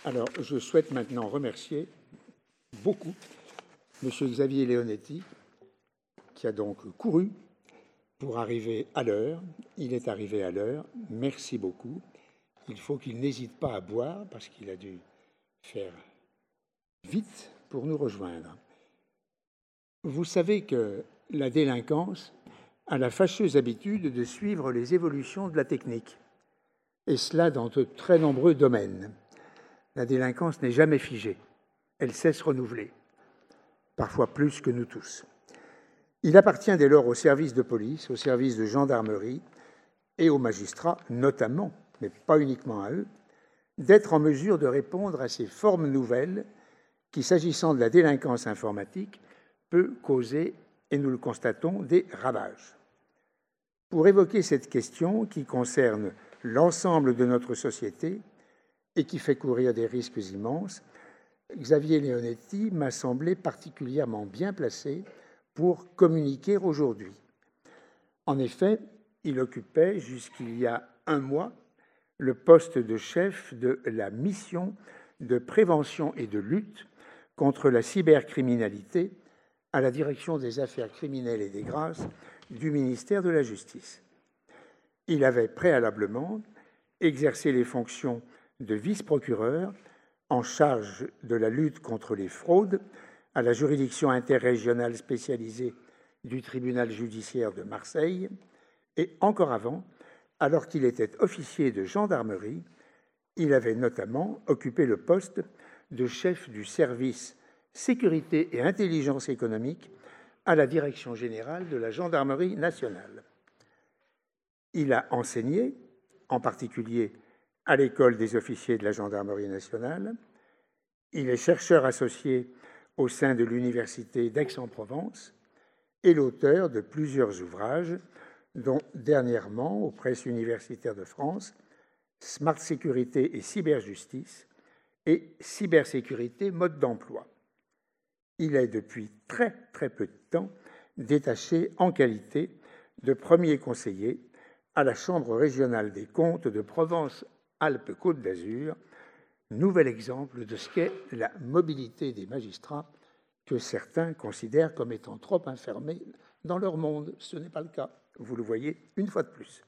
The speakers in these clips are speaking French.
Alors, je souhaite maintenant remercier beaucoup M. Xavier Leonetti, qui a donc couru pour arriver à l'heure. Il est arrivé à l'heure. Merci beaucoup. Il faut qu'il n'hésite pas à boire parce qu'il a dû faire vite pour nous rejoindre. Vous savez que la délinquance a la fâcheuse habitude de suivre les évolutions de la technique, et cela dans de très nombreux domaines. La délinquance n'est jamais figée, elle sait se renouveler, parfois plus que nous tous. Il appartient dès lors aux services de police, aux services de gendarmerie et aux magistrats, notamment, mais pas uniquement à eux, d'être en mesure de répondre à ces formes nouvelles qui, s'agissant de la délinquance informatique, peut causer, et nous le constatons, des ravages. Pour évoquer cette question qui concerne l'ensemble de notre société et qui fait courir des risques immenses, Xavier Leonetti m'a semblé particulièrement bien placé pour communiquer aujourd'hui. En effet, il occupait jusqu'il y a un mois le poste de chef de la mission de prévention et de lutte contre la cybercriminalité à la direction des affaires criminelles et des grâces du ministère de la Justice. Il avait préalablement exercé les fonctions de vice-procureur en charge de la lutte contre les fraudes à la juridiction interrégionale spécialisée du tribunal judiciaire de Marseille, et encore avant, alors qu'il était officier de gendarmerie, il avait notamment occupé le poste de chef du service sécurité et intelligence économique à la Direction générale de la gendarmerie nationale. Il a enseigné, en particulier à l'école des officiers de la gendarmerie nationale. Il est chercheur associé au sein de l'Université d'Aix-en-Provence et l'auteur de plusieurs ouvrages, dont dernièrement aux Presses universitaires de France, Smart Sécurité et Cyberjustice et Cybersécurité, mode d'emploi. Il est depuis très peu de temps détaché en qualité de premier conseiller à la Chambre régionale des comptes de Provence-Alpes-Côte d'Azur, nouvel exemple de ce qu'est la mobilité des magistrats que certains considèrent comme étant trop enfermés dans leur monde. Ce n'est pas le cas, vous le voyez une fois de plus.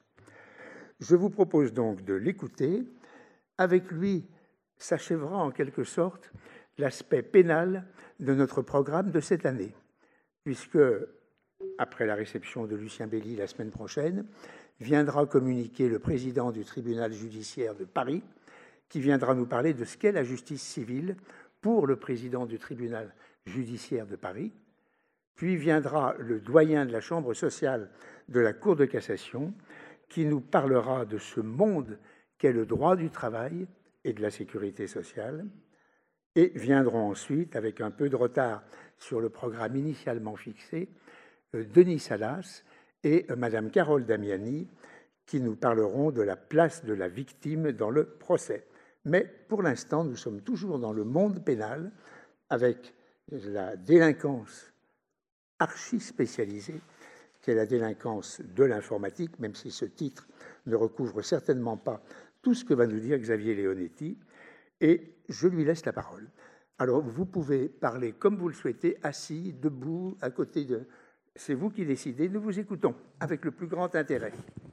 Je vous propose donc de l'écouter. Avec lui s'achèvera en quelque sorte l'aspect pénal de notre programme de cette année, puisque, après la réception de Lucien Belli la semaine prochaine, viendra communiquer le président du tribunal judiciaire de Paris, qui viendra nous parler de ce qu'est la justice civile pour le président du tribunal judiciaire de Paris. Puis viendra le doyen de la Chambre sociale de la Cour de cassation, qui nous parlera de ce monde qu'est le droit du travail et de la sécurité sociale. Et viendront ensuite, avec un peu de retard sur le programme initialement fixé, Denis Salas et Madame Carole Damiani, qui nous parleront de la place de la victime dans le procès. Mais pour l'instant, nous sommes toujours dans le monde pénal, avec la délinquance archi-spécialisée, qui est la délinquance de l'informatique, même si ce titre ne recouvre certainement pas tout ce que va nous dire Xavier Leonetti, et je lui laisse la parole. Alors, vous pouvez parler comme vous le souhaitez, assis, debout, à côté de... C'est vous qui décidez, nous vous écoutons avec le plus grand intérêt.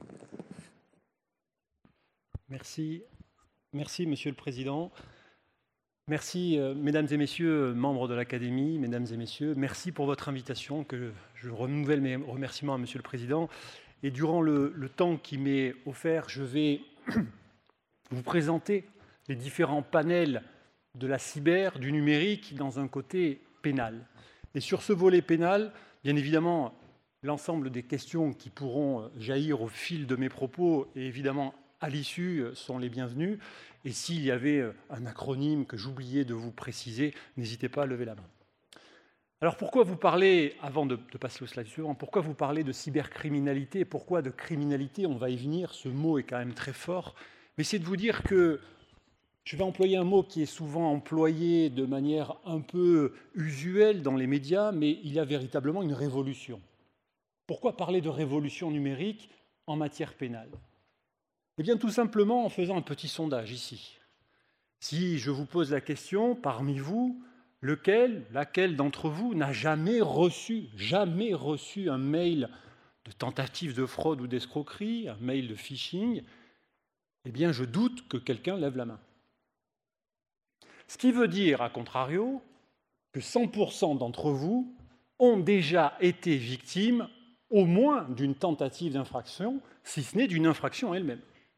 Merci. Merci, Monsieur le Président. Merci, Mesdames et Messieurs, membres de l'Académie, Mesdames et Messieurs. Merci pour votre invitation, que je renouvelle mes remerciements à Monsieur le Président. Et durant le temps qui m'est offert, je vais vous présenter les différents panels de la cyber, du numérique, dans un côté pénal. Et sur ce volet pénal, bien évidemment, l'ensemble des questions qui pourront jaillir au fil de mes propos et évidemment à l'issue sont les bienvenues. Et s'il y avait un acronyme que j'oubliais de vous préciser, n'hésitez pas à lever la main. Alors pourquoi vous parlez, avant de passer au slide suivant, pourquoi vous parlez de cybercriminalité? Pourquoi de criminalité? On va y venir, ce mot est quand même très fort. Mais c'est de vous dire que je vais employer un mot qui est souvent employé de manière un peu usuelle dans les médias, mais il y a véritablement une révolution. Pourquoi parler de révolution numérique en matière pénale? Eh bien, tout simplement en faisant un petit sondage ici. Si je vous pose la question, parmi vous, laquelle d'entre vous n'a jamais reçu un mail de tentative de fraude ou d'escroquerie, un mail de phishing, eh bien, je doute que quelqu'un lève la main. Ce qui veut dire, à contrario, que 100% d'entre vous ont déjà été victimes au moins d'une tentative d'infraction, si ce n'est d'une infraction elle-même.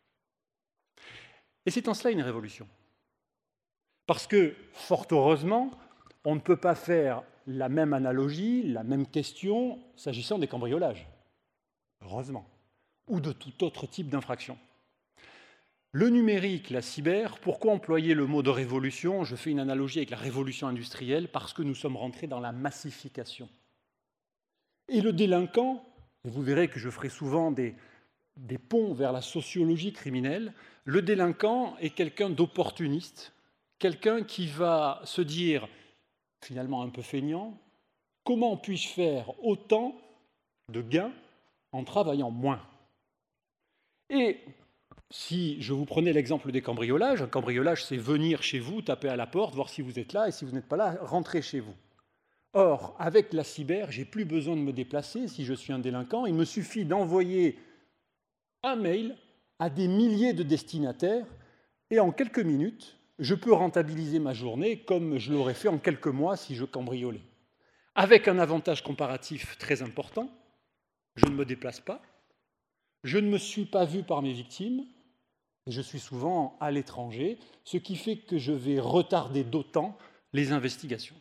Et c'est en cela une révolution. Parce que, fort heureusement, on ne peut pas faire la même analogie, la même question, s'agissant des cambriolages. Heureusement. Ou de tout autre type d'infraction. Le numérique, la cyber, pourquoi employer le mot de révolution? Je fais une analogie avec la révolution industrielle, parce que nous sommes rentrés dans la massification. Et le délinquant, et vous verrez que je ferai souvent des ponts vers la sociologie criminelle, le délinquant est quelqu'un d'opportuniste, quelqu'un qui va se dire, finalement un peu feignant, comment puis-je faire autant de gains en travaillant moins? Et si je vous prenais l'exemple des cambriolages, un cambriolage, c'est venir chez vous, taper à la porte, voir si vous êtes là, et si vous n'êtes pas là, rentrer chez vous. Or, avec la cyber, je n'ai plus besoin de me déplacer si je suis un délinquant. Il me suffit d'envoyer un mail à des milliers de destinataires, et en quelques minutes, je peux rentabiliser ma journée comme je l'aurais fait en quelques mois si je cambriolais. Avec un avantage comparatif très important, je ne me déplace pas, je ne me suis pas vu par mes victimes, et je suis souvent à l'étranger, ce qui fait que je vais retarder d'autant les investigations.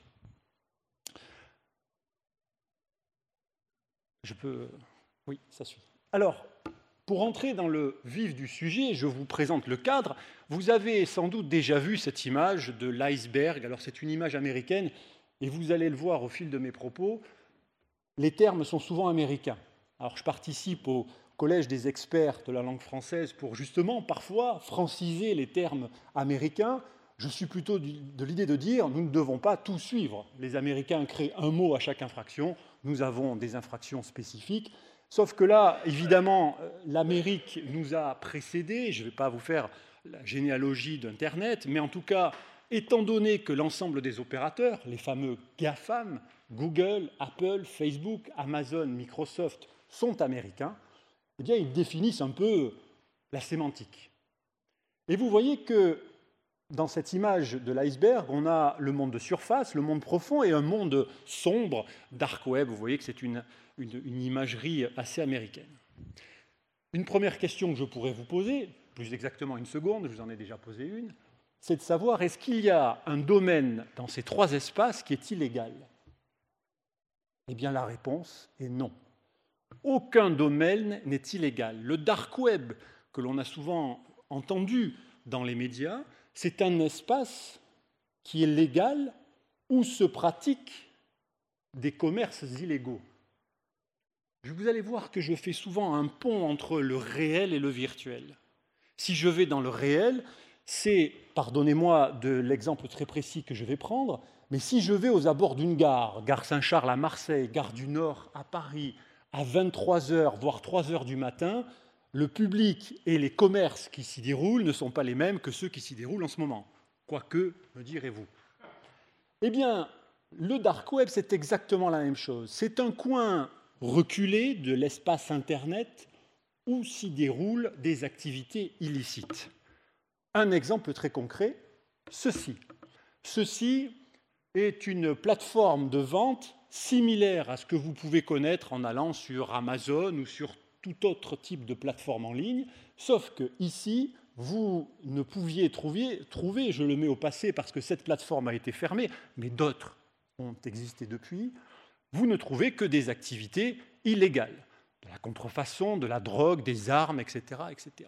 Oui, ça suffit. Alors, pour entrer dans le vif du sujet, je vous présente le cadre. Vous avez sans doute déjà vu cette image de l'iceberg. Alors, c'est une image américaine, et vous allez le voir au fil de mes propos. Les termes sont souvent américains. Alors, je participe au Collège des experts de la langue française pour justement, parfois, franciser les termes américains. Je suis plutôt de l'idée de dire nous ne devons pas tout suivre. Les Américains créent un mot à chaque infraction. Nous avons des infractions spécifiques. Sauf que là, évidemment, l'Amérique nous a précédés. Je ne vais pas vous faire la généalogie d'Internet, mais en tout cas, étant donné que l'ensemble des opérateurs, les fameux GAFAM, Google, Apple, Facebook, Amazon, Microsoft, sont américains, eh bien, ils définissent un peu la sémantique. Et vous voyez que dans cette image de l'iceberg, on a le monde de surface, le monde profond et un monde sombre, dark web. Vous voyez que c'est une imagerie assez américaine. Une première question que je pourrais vous poser, plus exactement une seconde, je vous en ai déjà posé une, c'est de savoir est-ce qu'il y a un domaine dans ces trois espaces qui est illégal? Eh bien, la réponse est non. Aucun domaine n'est illégal. Le dark web, que l'on a souvent entendu dans les médias, c'est un espace qui est légal où se pratiquent des commerces illégaux. Vous allez voir que je fais souvent un pont entre le réel et le virtuel. Si je vais dans le réel, c'est, pardonnez-moi de l'exemple très précis que je vais prendre, mais si je vais aux abords d'une gare, gare Saint-Charles à Marseille, gare du Nord à Paris, à 23h, voire 3h du matin, le public et les commerces qui s'y déroulent ne sont pas les mêmes que ceux qui s'y déroulent en ce moment. Quoique, me direz-vous. Eh bien, le dark web, c'est exactement la même chose. C'est un coin reculé de l'espace Internet où s'y déroulent des activités illicites. Un exemple très concret, ceci. Ceci est une plateforme de vente similaire à ce que vous pouvez connaître en allant sur Amazon ou sur tout autre type de plateforme en ligne, sauf que ici, vous ne pouviez trouver, je le mets au passé parce que cette plateforme a été fermée, mais d'autres ont existé depuis, vous ne trouvez que des activités illégales, de la contrefaçon, de la drogue, des armes, etc. etc.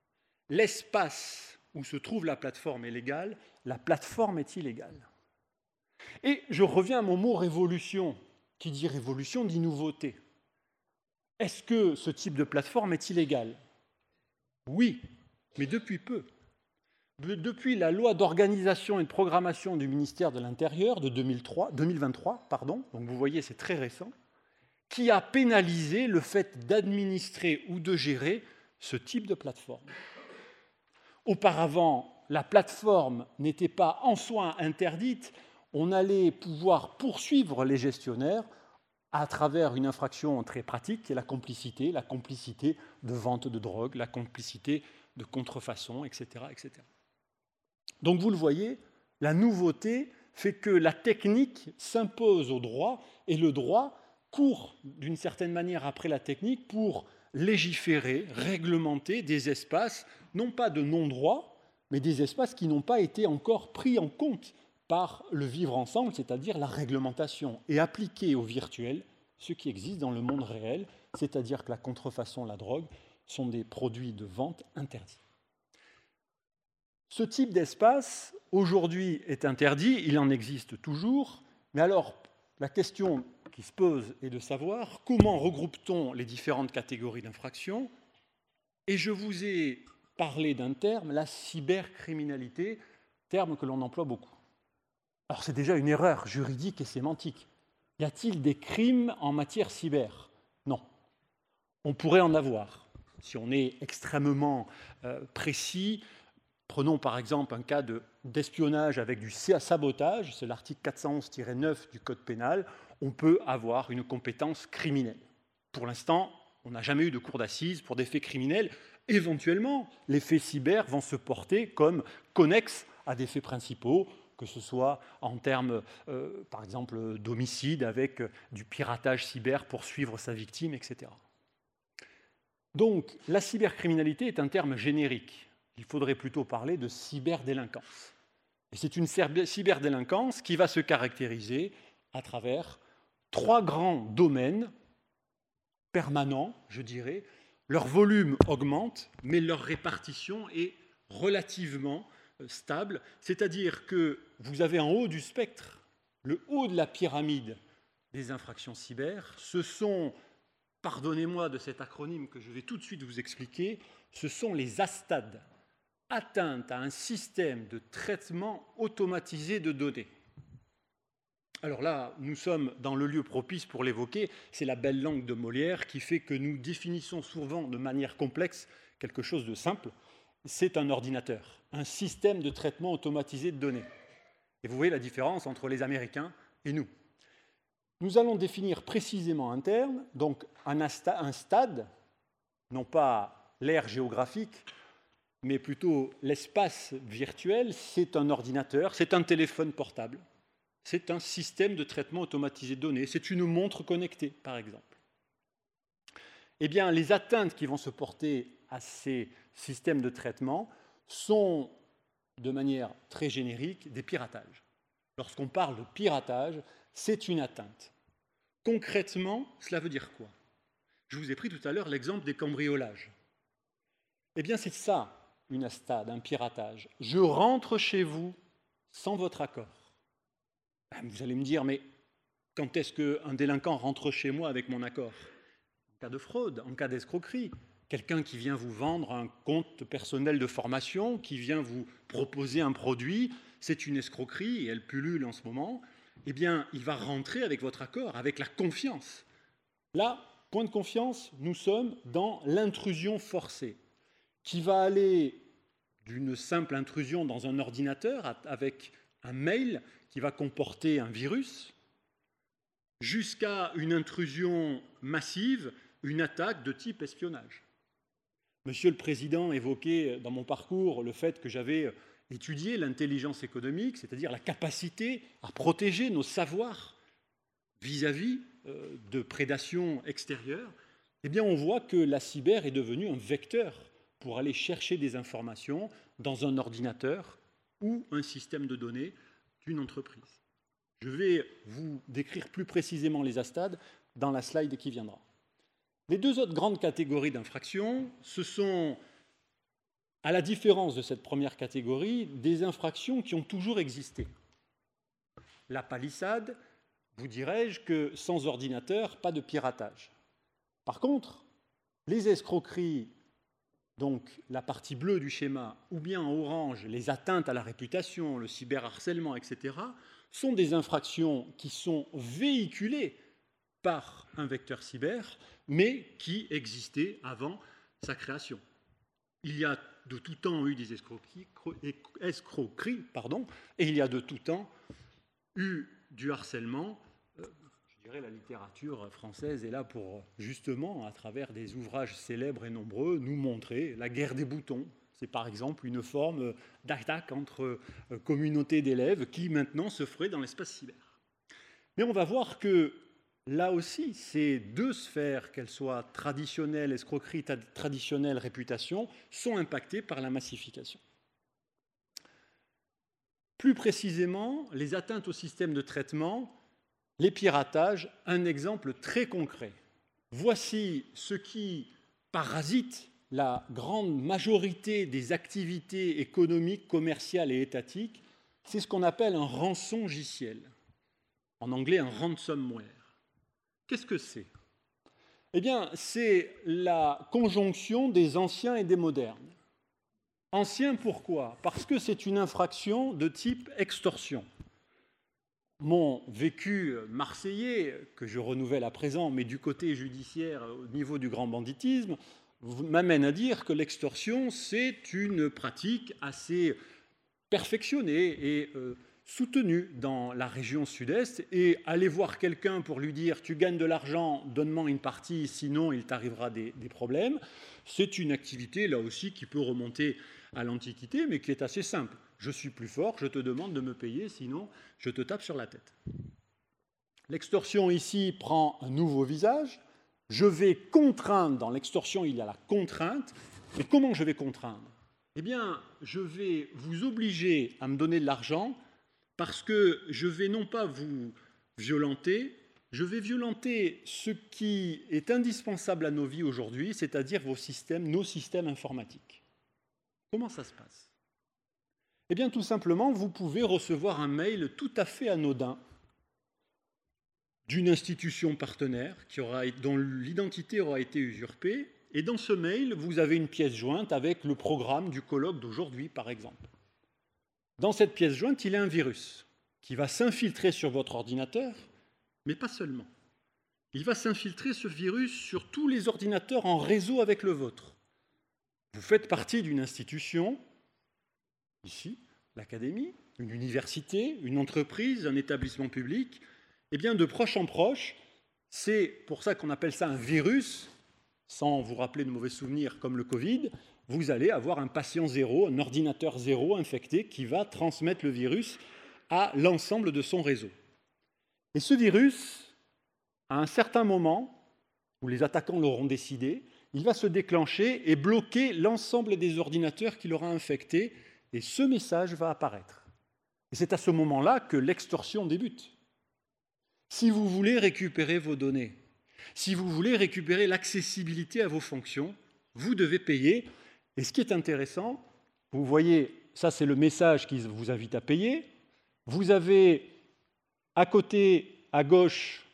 L'espace où se trouve la plateforme est légal, la plateforme est illégale. Et je reviens à mon mot révolution. Qui dit révolution dit nouveauté. Est-ce que ce type de plateforme est illégal? Oui, mais depuis peu. Depuis la loi d'organisation et de programmation du ministère de l'Intérieur de 2023, donc vous voyez, c'est très récent, qui a pénalisé le fait d'administrer ou de gérer ce type de plateforme. Auparavant, la plateforme n'était pas en soi interdite, on allait pouvoir poursuivre les gestionnaires à travers une infraction très pratique qui est la complicité de vente de drogue, la complicité de contrefaçon, etc., etc. Donc vous le voyez, la nouveauté fait que la technique s'impose au droit et le droit court d'une certaine manière après la technique pour légiférer, réglementer des espaces, non pas de non-droit, mais des espaces qui n'ont pas été encore pris en compte par le vivre ensemble, c'est-à-dire la réglementation, et appliquer au virtuel ce qui existe dans le monde réel, c'est-à-dire que la contrefaçon, la drogue, sont des produits de vente interdits. Ce type d'espace, aujourd'hui, est interdit, il en existe toujours, mais alors la question qui se pose est de savoir comment regroupe-t-on les différentes catégories d'infractions, et je vous ai parlé d'un terme, la cybercriminalité, terme que l'on emploie beaucoup. Alors c'est déjà une erreur juridique et sémantique. Y a-t-il des crimes en matière cyber? Non. On pourrait en avoir. Si on est extrêmement précis, prenons par exemple un cas d'espionnage avec du sabotage, c'est l'article 411-9 du Code pénal, on peut avoir une compétence criminelle. Pour l'instant, on n'a jamais eu de cour d'assises pour des faits criminels. Éventuellement, les faits cyber vont se porter comme connexes à des faits principaux, que ce soit en termes, par exemple, d'homicide avec du piratage cyber pour suivre sa victime, etc. Donc, la cybercriminalité est un terme générique. Il faudrait plutôt parler de cyberdélinquance. Et c'est une cyberdélinquance qui va se caractériser à travers 3 grands domaines permanents, je dirais. Leur volume augmente, mais leur répartition est relativement stable, c'est-à-dire que vous avez en haut du spectre, le haut de la pyramide des infractions cyber, ce sont, pardonnez-moi de cet acronyme que je vais tout de suite vous expliquer, ce sont les ASTAD, atteinte à un système de traitement automatisé de données. Alors là, nous sommes dans le lieu propice pour l'évoquer, c'est la belle langue de Molière qui fait que nous définissons souvent de manière complexe quelque chose de simple, c'est un ordinateur, un système de traitement automatisé de données. Et vous voyez la différence entre les Américains et nous. Nous allons définir précisément un terme, donc un stade, non pas l'aire géographique, mais plutôt l'espace virtuel, c'est un ordinateur, c'est un téléphone portable, c'est un système de traitement automatisé de données, c'est une montre connectée, par exemple. Eh bien, les atteintes qui vont se porter à ces systèmes de traitement sont, de manière très générique, des piratages. Lorsqu'on parle de piratage, c'est une atteinte. Concrètement, cela veut dire quoi? Je vous ai pris tout à l'heure l'exemple des cambriolages. Eh bien, c'est ça, une ASTAD, un piratage. Je rentre chez vous sans votre accord. Vous allez me dire, mais quand est-ce qu'un délinquant rentre chez moi avec mon accord? En cas de fraude, en cas d'escroquerie. Quelqu'un qui vient vous vendre un compte personnel de formation, qui vient vous proposer un produit, c'est une escroquerie et elle pullule en ce moment. Eh bien, il va rentrer avec votre accord, avec la confiance. Là, point de confiance, nous sommes dans l'intrusion forcée, qui va aller d'une simple intrusion dans un ordinateur avec un mail qui va comporter un virus, jusqu'à une intrusion massive, une attaque de type espionnage. Monsieur le Président évoquait dans mon parcours le fait que j'avais étudié l'intelligence économique, c'est-à-dire la capacité à protéger nos savoirs vis-à-vis de prédation extérieure. Eh bien, on voit que la cyber est devenue un vecteur pour aller chercher des informations dans un ordinateur ou un système de données d'une entreprise. Je vais vous décrire plus précisément les ASTAD dans la slide qui viendra. Les 2 autres grandes catégories d'infractions, ce sont, à la différence de cette première catégorie, des infractions qui ont toujours existé. La palissade, vous dirais-je que sans ordinateur, pas de piratage. Par contre, les escroqueries, donc la partie bleue du schéma, ou bien en orange, les atteintes à la réputation, le cyberharcèlement, etc., sont des infractions qui sont véhiculées par un vecteur cyber, mais qui existaient avant sa création. Il y a de tout temps eu des escroqueries, et il y a de tout temps eu du harcèlement. Je dirais la littérature française est là pour, justement, à travers des ouvrages célèbres et nombreux, nous montrer la guerre des boutons. C'est par exemple une forme d'attaque entre communautés d'élèves qui maintenant se ferait dans l'espace cyber. Mais on va voir que là aussi, ces deux sphères, qu'elles soient traditionnelles, escroquerie traditionnelle, réputation, sont impactées par la massification. Plus précisément, les atteintes au système de traitement, les piratages, un exemple très concret. Voici ce qui parasite la grande majorité des activités économiques, commerciales et étatiques, c'est ce qu'on appelle un rançongiciel. En anglais, un ransomware. Qu'est-ce que c'est? Eh bien, c'est la conjonction des anciens et des modernes. Ancien, pourquoi? Parce que c'est une infraction de type extorsion. Mon vécu marseillais, que je renouvelle à présent, mais du côté judiciaire au niveau du grand banditisme, m'amène à dire que l'extorsion, c'est une pratique assez perfectionnée et soutenue dans la région sud-est. Et aller voir quelqu'un pour lui dire « tu gagnes de l'argent, donne-moi une partie, sinon il t'arrivera des problèmes », c'est une activité, là aussi, qui peut remonter à l'Antiquité, mais qui est assez simple. Je suis plus fort, je te demande de me payer, sinon je te tape sur la tête. L'extorsion ici prend un nouveau visage. Je vais contraindre, dans l'extorsion il y a la contrainte, mais comment je vais contraindre? Eh bien, je vais vous obliger à me donner de l'argent parce que je vais non pas vous violenter, je vais violenter ce qui est indispensable à nos vies aujourd'hui, c'est-à-dire vos systèmes, nos systèmes informatiques. Comment ça se passe? Eh bien, tout simplement, vous pouvez recevoir un mail tout à fait anodin d'une institution partenaire dont l'identité aura été usurpée. Et dans ce mail, vous avez une pièce jointe avec le programme du colloque d'aujourd'hui, par exemple. Dans cette pièce jointe, il y a un virus qui va s'infiltrer sur votre ordinateur, mais pas seulement. Il va s'infiltrer, ce virus, sur tous les ordinateurs en réseau avec le vôtre. Vous faites partie d'une institution, ici, l'académie, une université, une entreprise, un établissement public. Eh bien, de proche en proche, c'est pour ça qu'on appelle ça un virus, sans vous rappeler de mauvais souvenirs comme le Covid, vous allez avoir un patient zéro, un ordinateur zéro infecté qui va transmettre le virus à l'ensemble de son réseau. Et ce virus, à un certain moment, où les attaquants l'auront décidé, il va se déclencher et bloquer l'ensemble des ordinateurs qu'il aura infectés, et ce message va apparaître. Et c'est à ce moment-là que l'extorsion débute. Si vous voulez récupérer vos données, si vous voulez récupérer l'accessibilité à vos fonctions, vous devez payer. Et ce qui est intéressant, vous voyez, ça c'est le message qui vous invite à payer. Vous avez à côté, à gauche,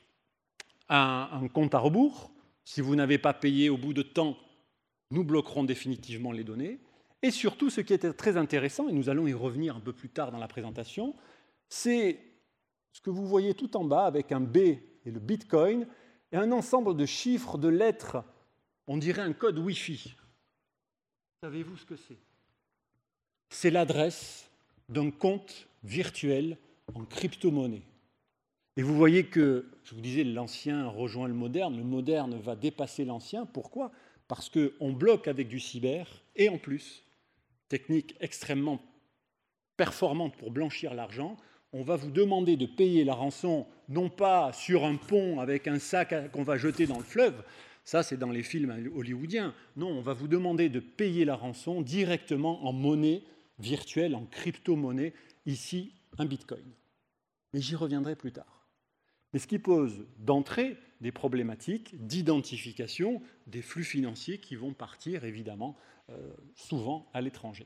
un compte à rebours. Si vous n'avez pas payé au bout de temps, nous bloquerons définitivement les données. Et surtout, ce qui était très intéressant, et nous allons y revenir un peu plus tard dans la présentation, c'est ce que vous voyez tout en bas avec un B et le Bitcoin, et un ensemble de chiffres, de lettres, on dirait un code Wi-Fi. Savez-vous ce que c'est? C'est l'adresse d'un compte virtuel en crypto-monnaie. Et vous voyez que, je vous disais, l'ancien rejoint le moderne va dépasser l'ancien. Pourquoi? Parce qu'on bloque avec du cyber, et en plus, technique extrêmement performante pour blanchir l'argent, on va vous demander de payer la rançon, non pas sur un pont avec un sac qu'on va jeter dans le fleuve, ça c'est dans les films hollywoodiens, non, on va vous demander de payer la rançon directement en monnaie virtuelle, en crypto-monnaie, ici un bitcoin. Mais j'y reviendrai plus tard. Mais ce qui pose d'entrée des problématiques d'identification des flux financiers qui vont partir évidemment souvent à l'étranger.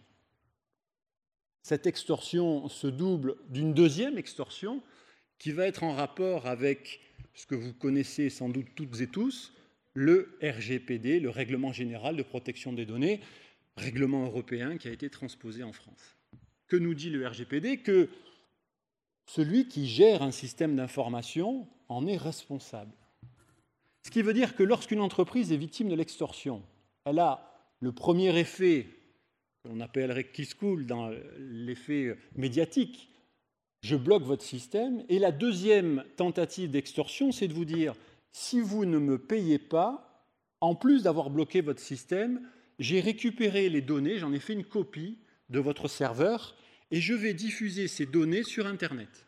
Cette extorsion se double d'une deuxième extorsion qui va être en rapport avec ce que vous connaissez sans doute toutes et tous, le RGPD, le Règlement général de protection des données, règlement européen qui a été transposé en France. Que nous dit le RGPD? Que celui qui gère un système d'information en est responsable. Ce qui veut dire que lorsqu'une entreprise est victime de l'extorsion, elle a le premier effet qu'on appellerait kiss cool dans l'effet médiatique. Je bloque votre système. Et la deuxième tentative d'extorsion, c'est de vous dire, si vous ne me payez pas, en plus d'avoir bloqué votre système, j'ai récupéré les données, j'en ai fait une copie de votre serveur, et je vais diffuser ces données sur Internet.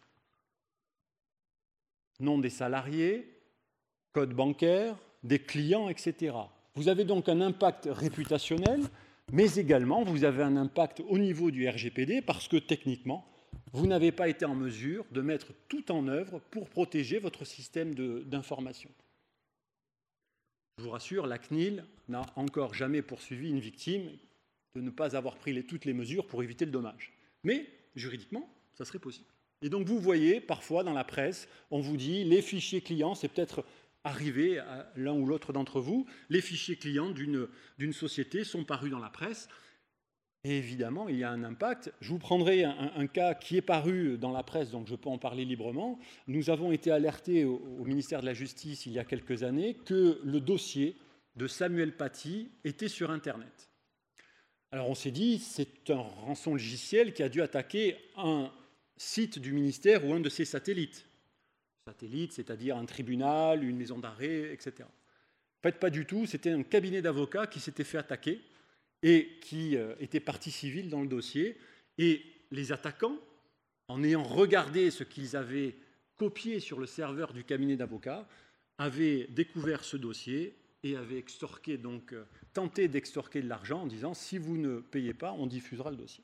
Nom des salariés, code bancaire, des clients, etc. Vous avez donc un impact réputationnel, mais également vous avez un impact au niveau du RGPD parce que techniquement, vous n'avez pas été en mesure de mettre tout en œuvre pour protéger votre système d'information. Je vous rassure, la CNIL n'a encore jamais poursuivi une victime de ne pas avoir pris toutes les mesures pour éviter le dommage. Mais juridiquement, ça serait possible. Et donc vous voyez, parfois dans la presse, on vous dit les fichiers clients, c'est peut-être arrivé à l'un ou l'autre d'entre vous, les fichiers clients d'une société sont parus dans la presse. Et évidemment, il y a un impact. Je vous prendrai un cas qui est paru dans la presse, donc je peux en parler librement. Nous avons été alertés au ministère de la Justice il y a quelques années que le dossier de Samuel Paty était sur Internet. Alors on s'est dit, c'est un rançon logiciel qui a dû attaquer un site du ministère ou un de ses satellites. Satellite, c'est-à-dire un tribunal, une maison d'arrêt, etc. En fait, pas du tout. C'était un cabinet d'avocats qui s'était fait attaquer et qui était partie civile dans le dossier. Et les attaquants, en ayant regardé ce qu'ils avaient copié sur le serveur du cabinet d'avocats, avaient découvert ce dossier et avaient tenté d'extorquer de l'argent en disant « si vous ne payez pas, on diffusera le dossier ».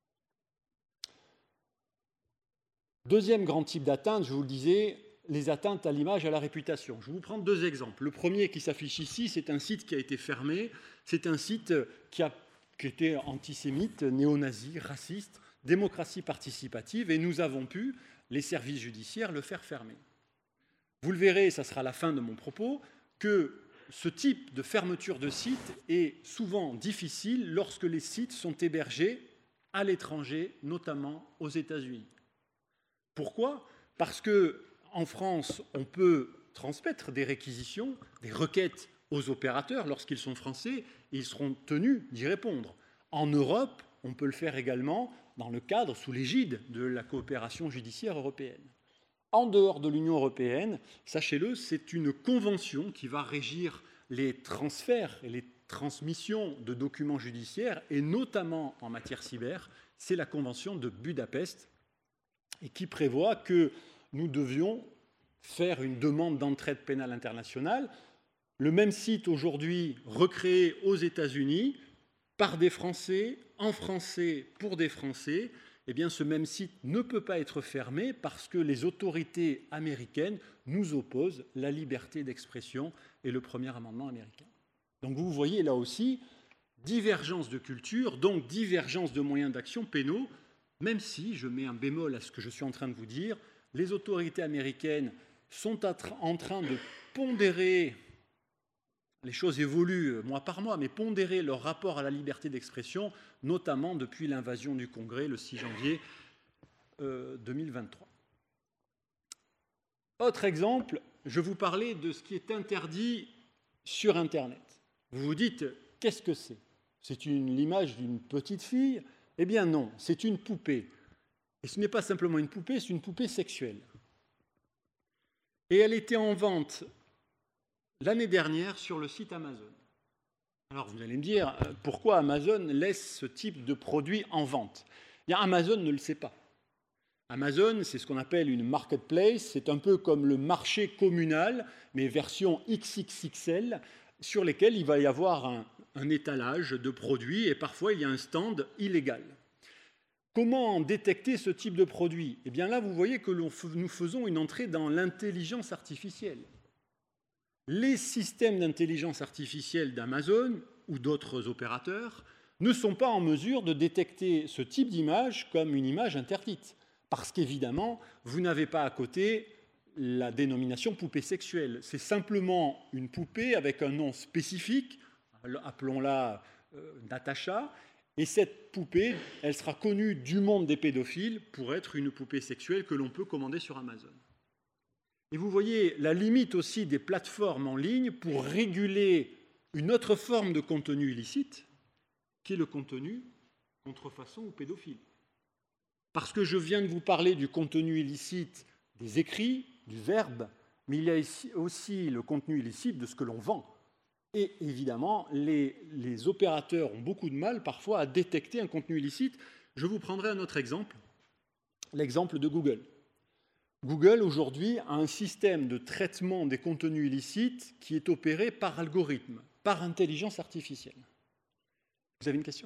Deuxième grand type d'atteinte, je vous le disais, les atteintes à l'image et à la réputation. Je vais vous prendre deux exemples. Le premier qui s'affiche ici, c'est un site qui a été fermé. C'est un site qui était antisémite, néo-nazi, raciste, démocratie participative, et nous avons pu, les services judiciaires, le faire fermer. Vous le verrez, ça sera la fin de mon propos, que ce type de fermeture de site est souvent difficile lorsque les sites sont hébergés à l'étranger, notamment aux États-Unis. Pourquoi ? Parce qu'en France, on peut transmettre des réquisitions, des requêtes aux opérateurs lorsqu'ils sont français, et ils seront tenus d'y répondre. En Europe, on peut le faire également dans le cadre, sous l'égide de la coopération judiciaire européenne. En dehors de l'Union européenne, sachez-le, c'est une convention qui va régir les transferts et les transmissions de documents judiciaires, et notamment en matière cyber, c'est la convention de Budapest, et qui prévoit que nous devions faire une demande d'entraide pénale internationale. Le même site aujourd'hui recréé aux États-Unis par des Français, en français pour des Français, eh bien ce même site ne peut pas être fermé parce que les autorités américaines nous opposent la liberté d'expression et le premier amendement américain. Donc vous voyez là aussi divergence de culture, donc divergence de moyens d'action pénaux, même si, je mets un bémol à ce que je suis en train de vous dire, les autorités américaines sont en train de pondérer, les choses évoluent mois par mois, mais pondérer leur rapport à la liberté d'expression, notamment depuis l'invasion du Congrès le 6 janvier 2023. Autre exemple, je vous parlais de ce qui est interdit sur Internet. Vous vous dites, qu'est-ce que c'est ? C'est l'image d'une petite fille ? Eh bien non, c'est une poupée. Et ce n'est pas simplement une poupée, c'est une poupée sexuelle. Et elle était en vente l'année dernière sur le site Amazon. Alors vous allez me dire, pourquoi Amazon laisse ce type de produit en vente ? Eh bien, Amazon ne le sait pas. Amazon, c'est ce qu'on appelle une marketplace, c'est un peu comme le marché communal, mais version XXXL, sur lesquels il va y avoir un étalage de produits et parfois il y a un stand illégal. Comment détecter ce type de produit ? Eh bien là, vous voyez que nous faisons une entrée dans l'intelligence artificielle. Les systèmes d'intelligence artificielle d'Amazon ou d'autres opérateurs ne sont pas en mesure de détecter ce type d'image comme une image interdite, parce qu'évidemment, vous n'avez pas à côté la dénomination poupée sexuelle. C'est simplement une poupée avec un nom spécifique, appelons-la Natacha, et cette poupée, elle sera connue du monde des pédophiles pour être une poupée sexuelle que l'on peut commander sur Amazon. Et vous voyez la limite aussi des plateformes en ligne pour réguler une autre forme de contenu illicite, qui est le contenu contrefaçon ou pédophile. Parce que je viens de vous parler du contenu illicite des écrits, du verbe, mais il y a aussi le contenu illicite de ce que l'on vend. Et évidemment, les opérateurs ont beaucoup de mal parfois à détecter un contenu illicite. Je vous prendrai un autre exemple, l'exemple de Google. Google, aujourd'hui, a un système de traitement des contenus illicites qui est opéré par algorithme, par intelligence artificielle. Vous avez une question ?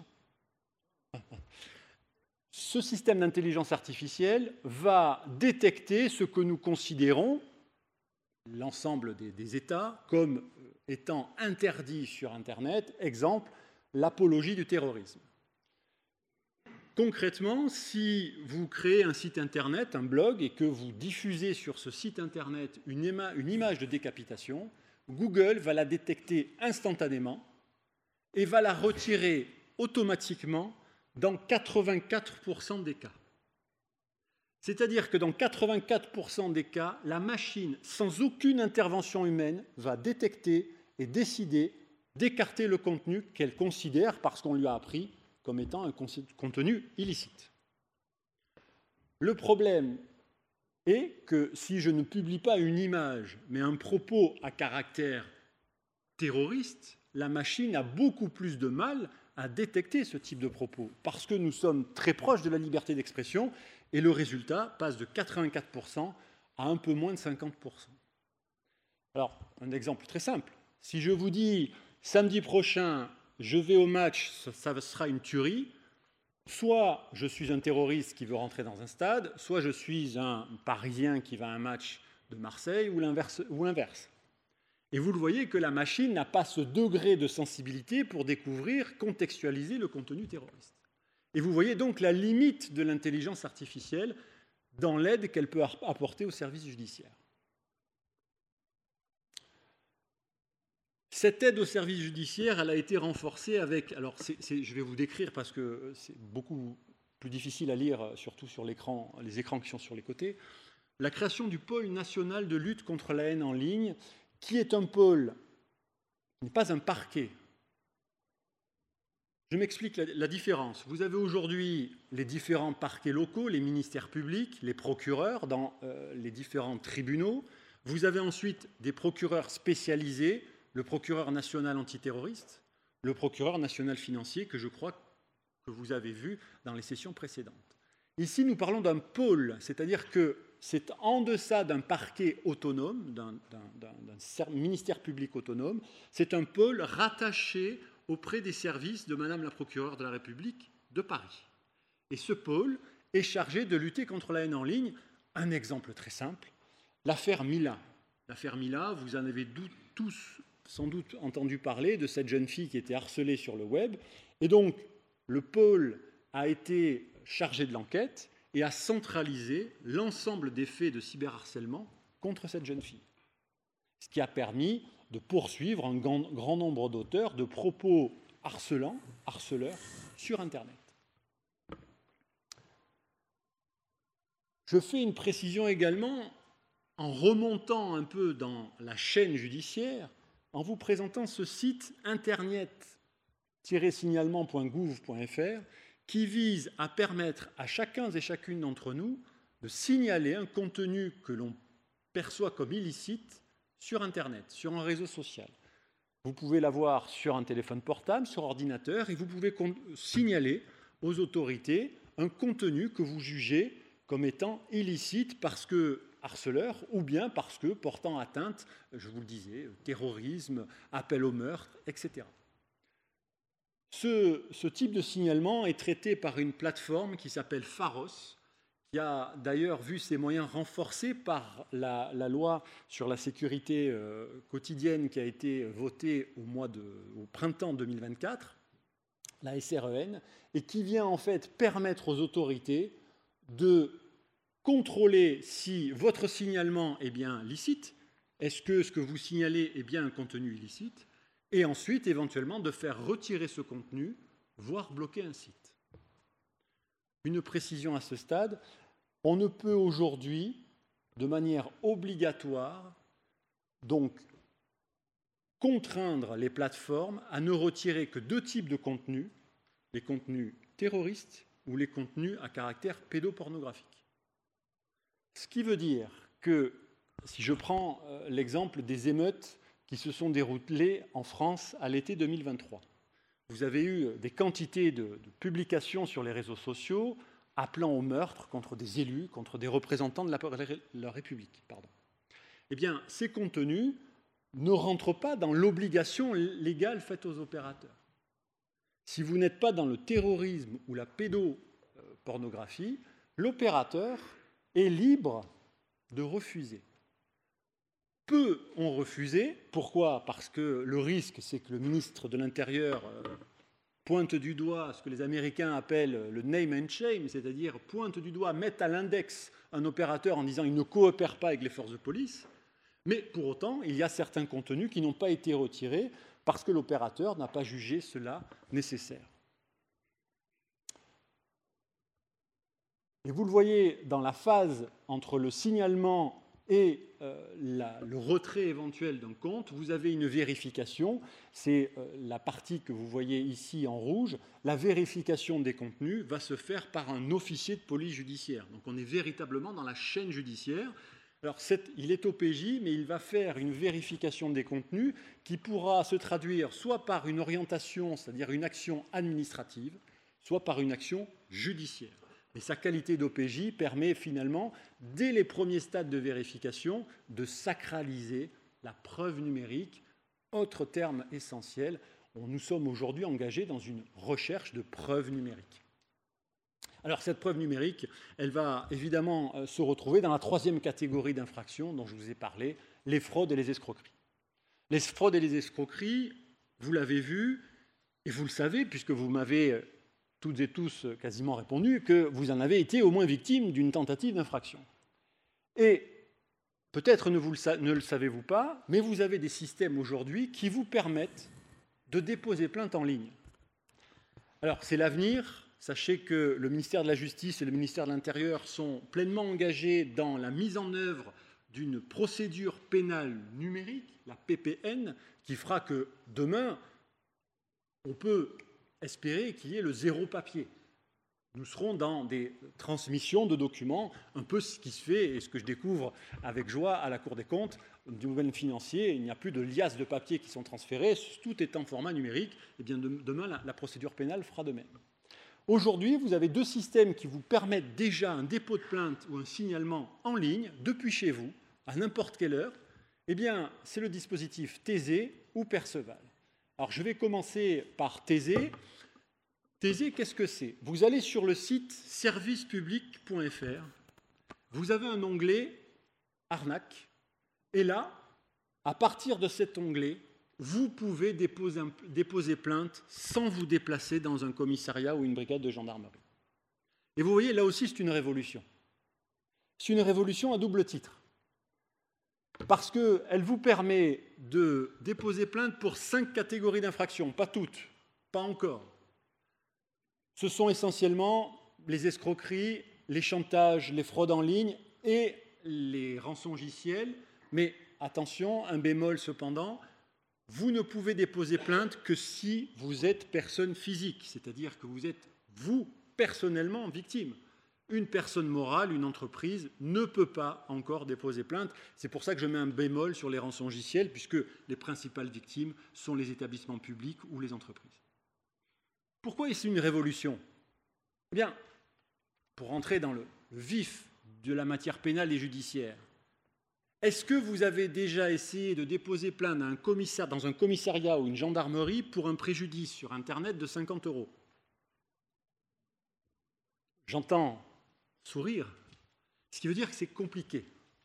Ce système d'intelligence artificielle va détecter ce que nous considérons, l'ensemble des États, comme étant interdit sur Internet. Exemple, l'apologie du terrorisme. Concrètement, si vous créez un site Internet, un blog, et que vous diffusez sur ce site Internet une image de décapitation, Google va la détecter instantanément et va la retirer automatiquement dans 84% des cas. C'est-à-dire que dans 84% des cas, la machine, sans aucune intervention humaine, va détecter et décider d'écarter le contenu qu'elle considère, parce qu'on lui a appris, comme étant un contenu illicite. Le problème est que si je ne publie pas une image, mais un propos à caractère terroriste, la machine a beaucoup plus de mal à détecter ce type de propos, parce que nous sommes très proches de la liberté d'expression, et le résultat passe de 84% à un peu moins de 50%. Alors, un exemple très simple. Si je vous dis, samedi prochain, je vais au match, ça sera une tuerie, soit je suis un terroriste qui veut rentrer dans un stade, soit je suis un Parisien qui va à un match de Marseille, ou l'inverse. Et vous le voyez que la machine n'a pas ce degré de sensibilité pour découvrir, contextualiser le contenu terroriste. Et vous voyez donc la limite de l'intelligence artificielle dans l'aide qu'elle peut apporter au service judiciaire. Cette aide au service judiciaire, elle a été renforcée avec... Alors, je vais vous décrire parce que c'est beaucoup plus difficile à lire, surtout sur l'écran, les écrans qui sont sur les côtés. La création du pôle national de lutte contre la haine en ligne, qui est un pôle, qui n'est pas un parquet. Je m'explique la différence. Vous avez aujourd'hui les différents parquets locaux, les ministères publics, les procureurs dans les différents tribunaux. Vous avez ensuite des procureurs spécialisés, le procureur national antiterroriste, le procureur national financier, que je crois que vous avez vu dans les sessions précédentes. Ici, nous parlons d'un pôle, c'est-à-dire que c'est en deçà d'un parquet autonome, d'un ministère public autonome, c'est un pôle rattaché auprès des services de Madame la procureure de la République de Paris. Et ce pôle est chargé de lutter contre la haine en ligne. Un exemple très simple, l'affaire Mila. L'affaire Mila, vous en avez tous sans doute entendu parler de cette jeune fille qui était harcelée sur le web. Et donc, le pôle a été chargé de l'enquête et a centralisé l'ensemble des faits de cyberharcèlement contre cette jeune fille. Ce qui a permis de poursuivre un grand nombre d'auteurs de propos harceleurs sur Internet. Je fais une précision également en remontant un peu dans la chaîne judiciaire, en vous présentant ce site internet-signalement.gouv.fr qui vise à permettre à chacun et chacune d'entre nous de signaler un contenu que l'on perçoit comme illicite sur Internet, sur un réseau social. Vous pouvez l'avoir sur un téléphone portable, sur ordinateur, et vous pouvez signaler aux autorités un contenu que vous jugez comme étant illicite parce que harceleur ou bien parce que portant atteinte, je vous le disais, terrorisme, appel au meurtre, etc. Ce type de signalement est traité par une plateforme qui s'appelle Pharos, qui a d'ailleurs vu ses moyens renforcés par la loi sur la sécurité quotidienne qui a été votée au printemps 2024, la SREN, et qui vient en fait permettre aux autorités de contrôler si votre signalement est bien licite, est-ce que ce que vous signalez est bien un contenu illicite, et ensuite éventuellement de faire retirer ce contenu, voire bloquer un site. Une précision à ce stade, on ne peut aujourd'hui, de manière obligatoire, donc contraindre les plateformes à ne retirer que deux types de contenus, les contenus terroristes ou les contenus à caractère pédopornographique. Ce qui veut dire que, si je prends l'exemple des émeutes qui se sont déroulées en France à l'été 2023, vous avez eu des quantités de publications sur les réseaux sociaux appelant au meurtre contre des élus, contre des représentants de la République. Eh bien, ces contenus ne rentrent pas dans l'obligation légale faite aux opérateurs. Si vous n'êtes pas dans le terrorisme ou la pédopornographie, l'opérateur est libre de refuser. Peu ont refusé. Pourquoi ? Parce que le risque, c'est que le ministre de l'Intérieur pointe du doigt ce que les Américains appellent le name and shame, c'est-à-dire pointe du doigt, mette à l'index un opérateur en disant qu'il ne coopère pas avec les forces de police. Mais pour autant, il y a certains contenus qui n'ont pas été retirés parce que l'opérateur n'a pas jugé cela nécessaire. Et vous le voyez dans la phase entre le signalement et le retrait éventuel d'un compte, vous avez une vérification, c'est la partie que vous voyez ici en rouge. La vérification des contenus va se faire par un officier de police judiciaire. Donc on est véritablement dans la chaîne judiciaire. Alors il est OPJ, mais il va faire une vérification des contenus qui pourra se traduire soit par une orientation, c'est-à-dire une action administrative, soit par une action judiciaire. Et sa qualité d'OPJ permet finalement, dès les premiers stades de vérification, de sacraliser la preuve numérique. Autre terme essentiel, nous sommes aujourd'hui engagés dans une recherche de preuves numériques. Alors cette preuve numérique, elle va évidemment se retrouver dans la troisième catégorie d'infractions dont je vous ai parlé, les fraudes et les escroqueries. Les fraudes et les escroqueries, vous l'avez vu, et vous le savez, puisque vous m'avez toutes et tous quasiment répondu, que vous en avez été au moins victime d'une tentative d'infraction. Et peut-être ne le savez-vous pas, mais vous avez des systèmes aujourd'hui qui vous permettent de déposer plainte en ligne. Alors c'est l'avenir. Sachez que le ministère de la Justice et le ministère de l'Intérieur sont pleinement engagés dans la mise en œuvre d'une procédure pénale numérique, la PPN, qui fera que demain, on peut espérer qu'il y ait le zéro papier. Nous serons dans des transmissions de documents, un peu ce qui se fait et ce que je découvre avec joie à la Cour des comptes du domaine financier. Il n'y a plus de liasses de papier qui sont transférées, tout est en format numérique. Et bien demain, la procédure pénale fera de même. Aujourd'hui, vous avez deux systèmes qui vous permettent déjà un dépôt de plainte ou un signalement en ligne, depuis chez vous, à n'importe quelle heure. Eh bien, c'est le dispositif Thésée ou Perceval. Alors, je vais commencer par Thésée. Thésée, qu'est-ce que c'est ? Vous allez sur le site servicepublic.fr, vous avez un onglet « Arnaque », et là, à partir de cet onglet, vous pouvez déposer plainte sans vous déplacer dans un commissariat ou une brigade de gendarmerie. Et vous voyez, là aussi, c'est une révolution. C'est une révolution à double titre. Parce qu'elle vous permet de déposer plainte pour 5 catégories d'infractions, pas toutes, pas encore. Ce sont essentiellement les escroqueries, les chantages, les fraudes en ligne et les rançongiciels. Mais attention, un bémol cependant, vous ne pouvez déposer plainte que si vous êtes personne physique, c'est-à-dire que vous êtes, vous, personnellement, victime. Une personne morale, une entreprise, ne peut pas encore déposer plainte. C'est pour ça que je mets un bémol sur les rançongiciels, puisque les principales victimes sont les établissements publics ou les entreprises. Pourquoi est-ce une révolution ? Eh bien, pour entrer dans le vif de la matière pénale et judiciaire, est-ce que vous avez déjà essayé de déposer plainte dans un commissariat ou une gendarmerie pour un préjudice sur Internet de 50 €? J'entends sourire, ce qui veut dire que c'est compliqué.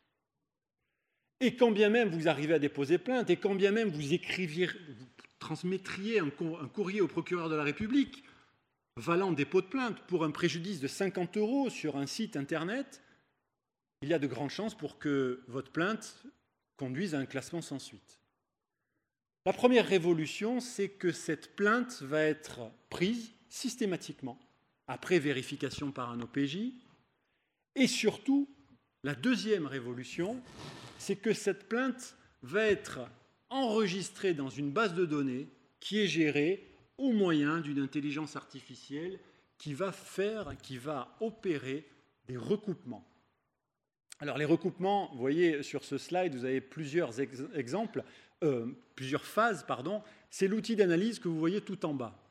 Et quand bien même vous arrivez à déposer plainte, et quand bien même vous transmettriez un courrier au procureur de la République valant dépôt de plainte pour un préjudice de 50 € sur un site Internet, il y a de grandes chances pour que votre plainte conduise à un classement sans suite. La première révolution, c'est que cette plainte va être prise systématiquement, après vérification par un OPJ. Et surtout, la deuxième révolution, c'est que cette plainte va être enregistrée dans une base de données qui est gérée au moyen d'une intelligence artificielle qui va opérer des recoupements. Alors les recoupements, vous voyez sur ce slide, vous avez plusieurs exemples, plusieurs phases, pardon. C'est l'outil d'analyse que vous voyez tout en bas.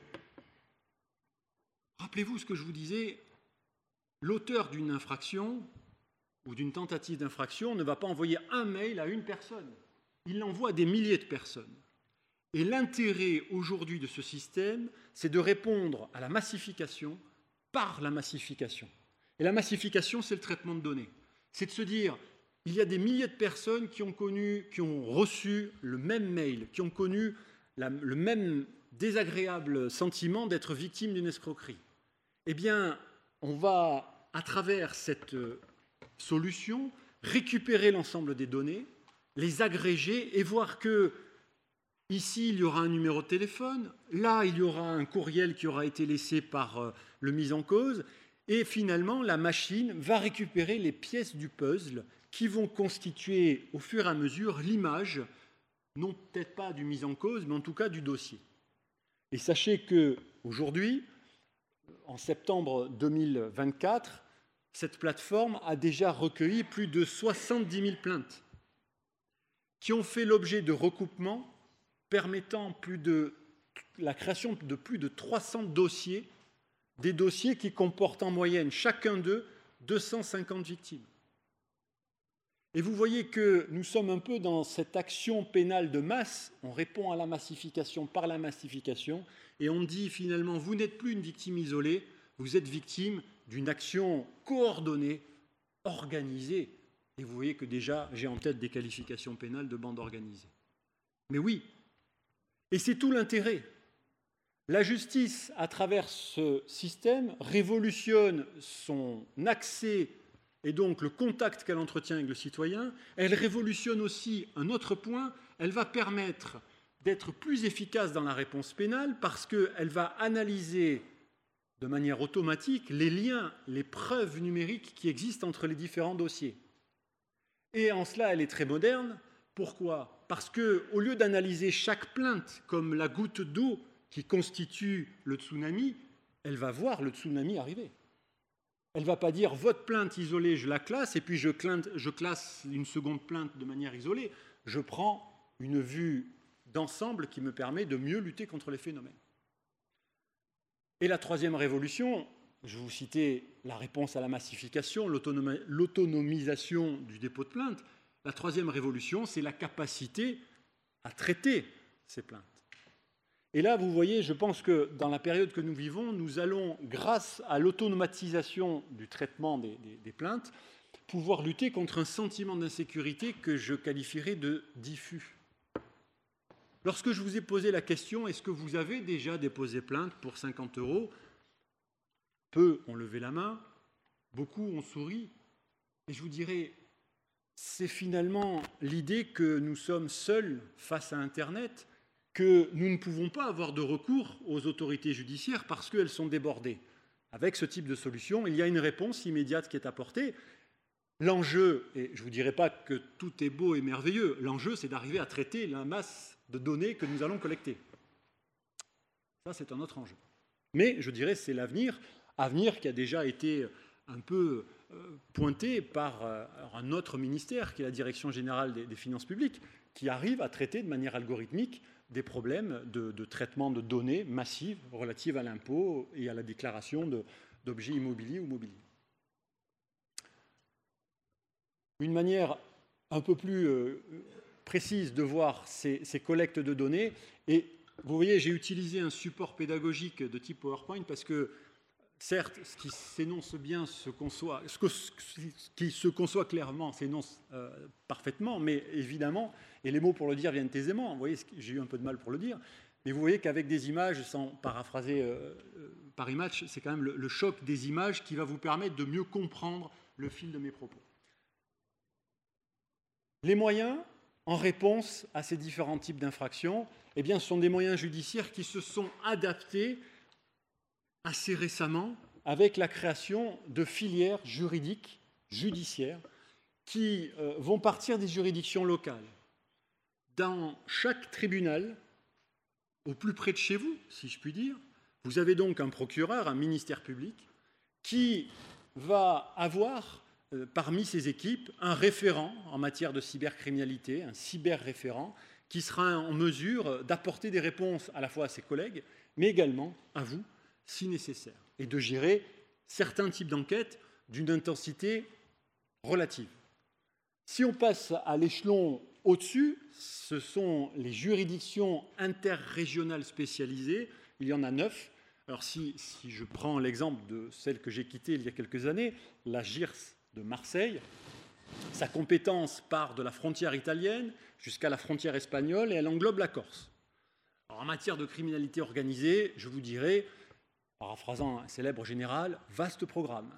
Rappelez-vous ce que je vous disais, l'auteur d'une infraction ou d'une tentative d'infraction ne va pas envoyer un mail à une personne. Il l'envoie à des milliers de personnes. Et l'intérêt aujourd'hui de ce système, c'est de répondre à la massification par la massification. Et la massification, c'est le traitement de données. C'est de se dire, il y a des milliers de personnes qui ont reçu le même mail, qui ont connu le même désagréable sentiment d'être victime d'une escroquerie. Eh bien, on va, à travers cette solution, récupérer l'ensemble des données, les agréger et voir que ici, il y aura un numéro de téléphone, là, il y aura un courriel qui aura été laissé par le mis en cause, et finalement, la machine va récupérer les pièces du puzzle qui vont constituer au fur et à mesure l'image, non peut-être pas du mis en cause, mais en tout cas du dossier. Et sachez qu'aujourd'hui, en septembre 2024, cette plateforme a déjà recueilli plus de 70 000 plaintes qui ont fait l'objet de recoupements permettant la création de plus de 300 dossiers, des dossiers qui comportent en moyenne, chacun d'eux, 250 victimes. Et vous voyez que nous sommes un peu dans cette action pénale de masse, on répond à la massification par la massification, et on dit finalement, vous n'êtes plus une victime isolée, vous êtes victime d'une action coordonnée, organisée. Et vous voyez que déjà, j'ai en tête des qualifications pénales de bande organisée. Mais oui, et c'est tout l'intérêt. La justice, à travers ce système, révolutionne son accès et donc le contact qu'elle entretient avec le citoyen. Elle révolutionne aussi un autre point, elle va permettre d'être plus efficace dans la réponse pénale parce qu'elle va analyser de manière automatique les liens, les preuves numériques qui existent entre les différents dossiers. Et en cela, elle est très moderne. Pourquoi ? Parce qu'au lieu d'analyser chaque plainte comme la goutte d'eau qui constitue le tsunami, elle va voir le tsunami arriver. Elle ne va pas dire « votre plainte isolée, je la classe, et puis je classe une seconde plainte de manière isolée ». Je prends une vue d'ensemble qui me permet de mieux lutter contre les phénomènes. Et la troisième révolution, je vous citais la réponse à la massification, l'autonomisation du dépôt de plainte. La troisième révolution, c'est la capacité à traiter ces plaintes. Et là, vous voyez, je pense que dans la période que nous vivons, nous allons, grâce à l'automatisation du traitement des plaintes, pouvoir lutter contre un sentiment d'insécurité que je qualifierais de diffus. Lorsque je vous ai posé la question, est-ce que vous avez déjà déposé plainte pour 50 €? Peu ont levé la main, beaucoup ont souri. Et je vous dirais, c'est finalement l'idée que nous sommes seuls face à Internet, que nous ne pouvons pas avoir de recours aux autorités judiciaires parce qu'elles sont débordées. Avec ce type de solution, il y a une réponse immédiate qui est apportée. L'enjeu, et je ne vous dirai pas que tout est beau et merveilleux, l'enjeu c'est d'arriver à traiter la masse de données que nous allons collecter. Ça, c'est un autre enjeu. Mais je dirais c'est l'avenir qui a déjà été un peu pointé par un autre ministère, qui est la Direction générale des finances publiques, qui arrive à traiter de manière algorithmique des problèmes de traitement de données massives relatives à l'impôt et à la déclaration d'objets immobiliers ou mobiliers. Une manière un peu plus précise de voir ces collectes de données, et vous voyez, j'ai utilisé un support pédagogique de type PowerPoint parce que, certes, ce qui s'énonce bien ce qui se conçoit clairement s'énonce parfaitement, mais évidemment, et les mots pour le dire viennent aisément, vous voyez, j'ai eu un peu de mal pour le dire, mais vous voyez qu'avec des images, sans paraphraser Paris Match, c'est quand même le choc des images qui va vous permettre de mieux comprendre le fil de mes propos. Les moyens, en réponse à ces différents types d'infractions, eh bien, ce sont des moyens judiciaires qui se sont adaptés assez récemment avec la création de filières juridiques, judiciaires, qui vont partir des juridictions locales. Dans chaque tribunal, au plus près de chez vous, si je puis dire, Vous avez donc un procureur, un ministère public, qui va avoir parmi ses équipes un référent en matière de cybercriminalité, un cyberréférent, qui sera en mesure d'apporter des réponses à la fois à ses collègues, mais également à vous, si nécessaire, et de gérer certains types d'enquêtes d'une intensité relative. Si on passe à l'échelon au-dessus, ce sont les juridictions interrégionales spécialisées. Il y en a 9. Alors si je prends l'exemple de celle que j'ai quittée il y a quelques années, la JIRS de Marseille, sa compétence part de la frontière italienne jusqu'à la frontière espagnole et elle englobe la Corse. Alors, en matière de criminalité organisée, je vous dirais, paraphrasant un célèbre général, vaste programme.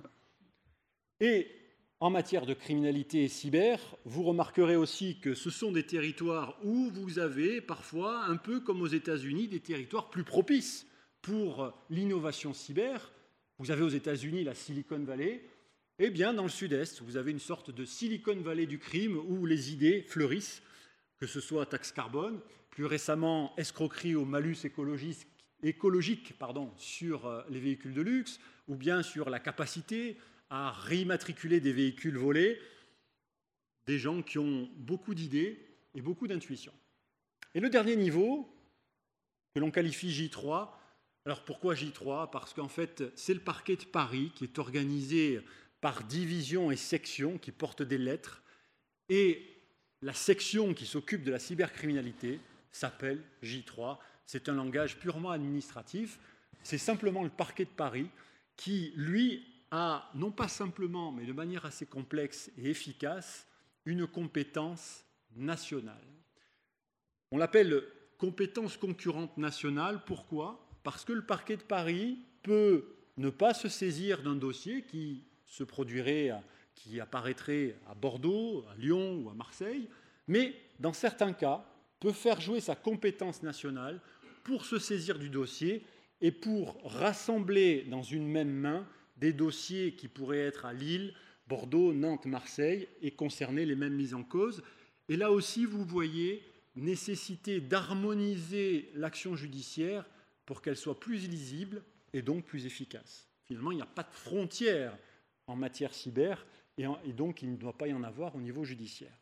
Et en matière de criminalité cyber, vous remarquerez aussi que ce sont des territoires où vous avez parfois, un peu comme aux États-Unis, des territoires plus propices pour l'innovation cyber. Vous avez aux États-Unis la Silicon Valley. Eh bien, dans le sud-est, vous avez une sorte de Silicon Valley du crime où les idées fleurissent, que ce soit taxe carbone, plus récemment escroquerie au malus écologique sur les véhicules de luxe, ou bien sur la capacité à réimmatriculer des véhicules volés, des gens qui ont beaucoup d'idées et beaucoup d'intuition. Et le dernier niveau, que l'on qualifie J3, alors pourquoi J3 ? Parce qu'en fait, c'est le parquet de Paris qui est organisé par division et section, qui portent des lettres, et la section qui s'occupe de la cybercriminalité s'appelle J3. C'est un langage purement administratif. C'est simplement le parquet de Paris qui, lui, a, non pas simplement, mais de manière assez complexe et efficace, une compétence nationale. On l'appelle compétence concurrente nationale. Pourquoi ? Parce que le parquet de Paris peut ne pas se saisir d'un dossier qui se produirait, qui apparaîtrait à Bordeaux, à Lyon ou à Marseille, mais dans certains cas, peut faire jouer sa compétence nationale pour se saisir du dossier et pour rassembler dans une même main des dossiers qui pourraient être à Lille, Bordeaux, Nantes, Marseille et concerner les mêmes mises en cause. Et là aussi, vous voyez nécessité d'harmoniser l'action judiciaire pour qu'elle soit plus lisible et donc plus efficace. Finalement, il n'y a pas de frontière en matière cyber et donc il ne doit pas y en avoir au niveau judiciaire.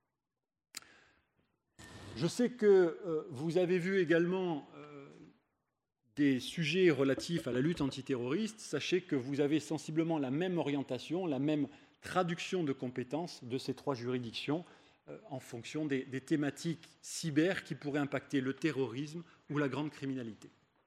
Je sais que vous avez vu également des sujets relatifs à la lutte antiterroriste. Sachez que vous avez sensiblement la même orientation, la même traduction de compétences de ces 3 juridictions en fonction des thématiques cyber qui pourraient impacter le terrorisme ou la grande criminalité.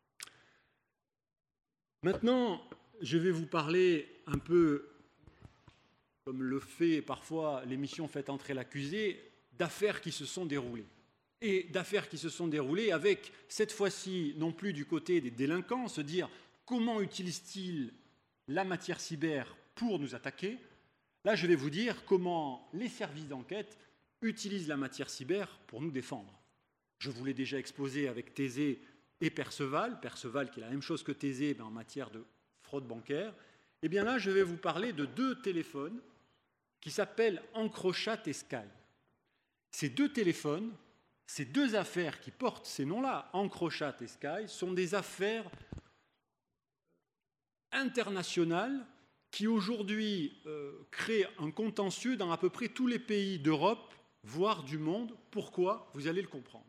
Maintenant, je vais vous parler un peu, comme le fait parfois l'émission Faites entrer l'accusé, d'affaires qui se sont déroulées. Et d'affaires qui se sont déroulées avec, cette fois-ci, non plus du côté des délinquants, se dire comment utilisent-ils la matière cyber pour nous attaquer. Là, je vais vous dire comment les services d'enquête utilisent la matière cyber pour nous défendre. Je vous l'ai déjà exposé avec Thésée et Perceval. Perceval qui est la même chose que Thésée, mais en matière de fraude bancaire. Et bien là, je vais vous parler de 2 téléphones qui s'appellent EncroChat et Sky. Ces 2 téléphones, ces 2 affaires qui portent ces noms-là, EncroChat et Sky, sont des affaires internationales qui aujourd'hui créent un contentieux dans à peu près tous les pays d'Europe, voire du monde. Pourquoi ? Vous allez le comprendre.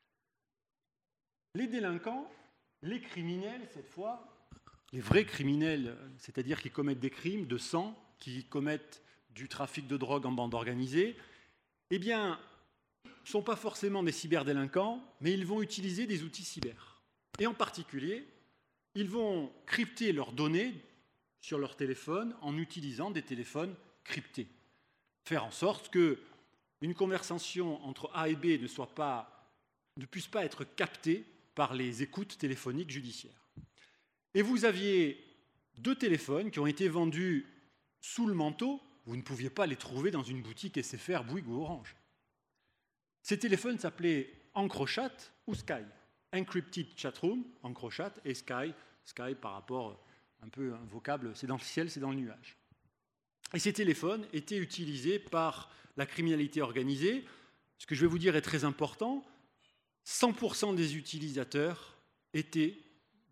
Les délinquants, les criminels cette fois, les vrais criminels, c'est-à-dire qui commettent des crimes de sang, qui commettent du trafic de drogue en bande organisée, eh bien, ne sont pas forcément des cyberdélinquants, mais ils vont utiliser des outils cyber. Et en particulier, ils vont crypter leurs données sur leur téléphone en utilisant des téléphones cryptés. Faire en sorte qu'une conversation entre A et B ne puisse pas être captée par les écoutes téléphoniques judiciaires. Et vous aviez 2 téléphones qui ont été vendus sous le manteau. Vous ne pouviez pas les trouver dans une boutique SFR, Bouygues ou Orange. Ces téléphones s'appelaient EncroChat ou Sky. Encrypted Chatroom, EncroChat, et Sky par rapport un peu un vocable, c'est dans le ciel, c'est dans le nuage. Et ces téléphones étaient utilisés par la criminalité organisée. Ce que je vais vous dire est très important. 100% des utilisateurs étaient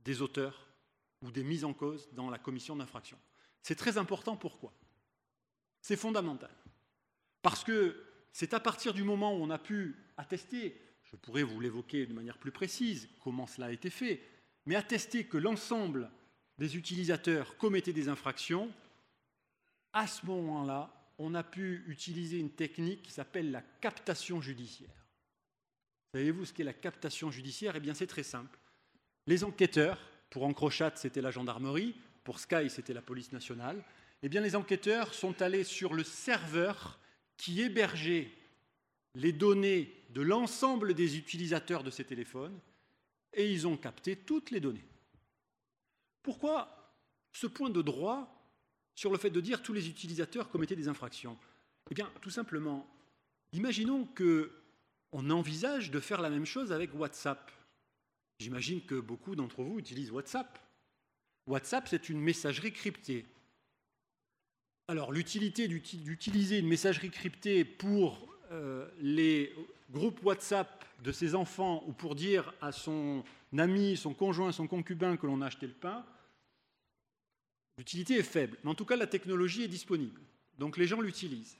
des auteurs ou des mises en cause dans la commission d'infraction. C'est très important, pourquoi? C'est fondamental. Parce que c'est à partir du moment où on a pu attester, je pourrais vous l'évoquer de manière plus précise, comment cela a été fait, mais attester que l'ensemble des utilisateurs commettaient des infractions, à ce moment-là, on a pu utiliser une technique qui s'appelle la captation judiciaire. Savez-vous ce qu'est la captation judiciaire? Eh bien, c'est très simple. Les enquêteurs, pour Encrochat, c'était la gendarmerie, pour Sky, c'était la police nationale, eh bien, les enquêteurs sont allés sur le serveur qui hébergeait les données de l'ensemble des utilisateurs de ces téléphones et ils ont capté toutes les données. Pourquoi ce point de droit sur le fait de dire que tous les utilisateurs commettaient des infractions? Eh bien, tout simplement, imaginons qu'on envisage de faire la même chose avec WhatsApp. J'imagine que beaucoup d'entre vous utilisent WhatsApp. WhatsApp, c'est une messagerie cryptée. Alors, l'utilité d'utiliser une messagerie cryptée pour les groupes WhatsApp de ses enfants ou pour dire à son ami, son conjoint, son concubin que l'on a acheté le pain, l'utilité est faible. Mais en tout cas, la technologie est disponible. Donc, les gens l'utilisent.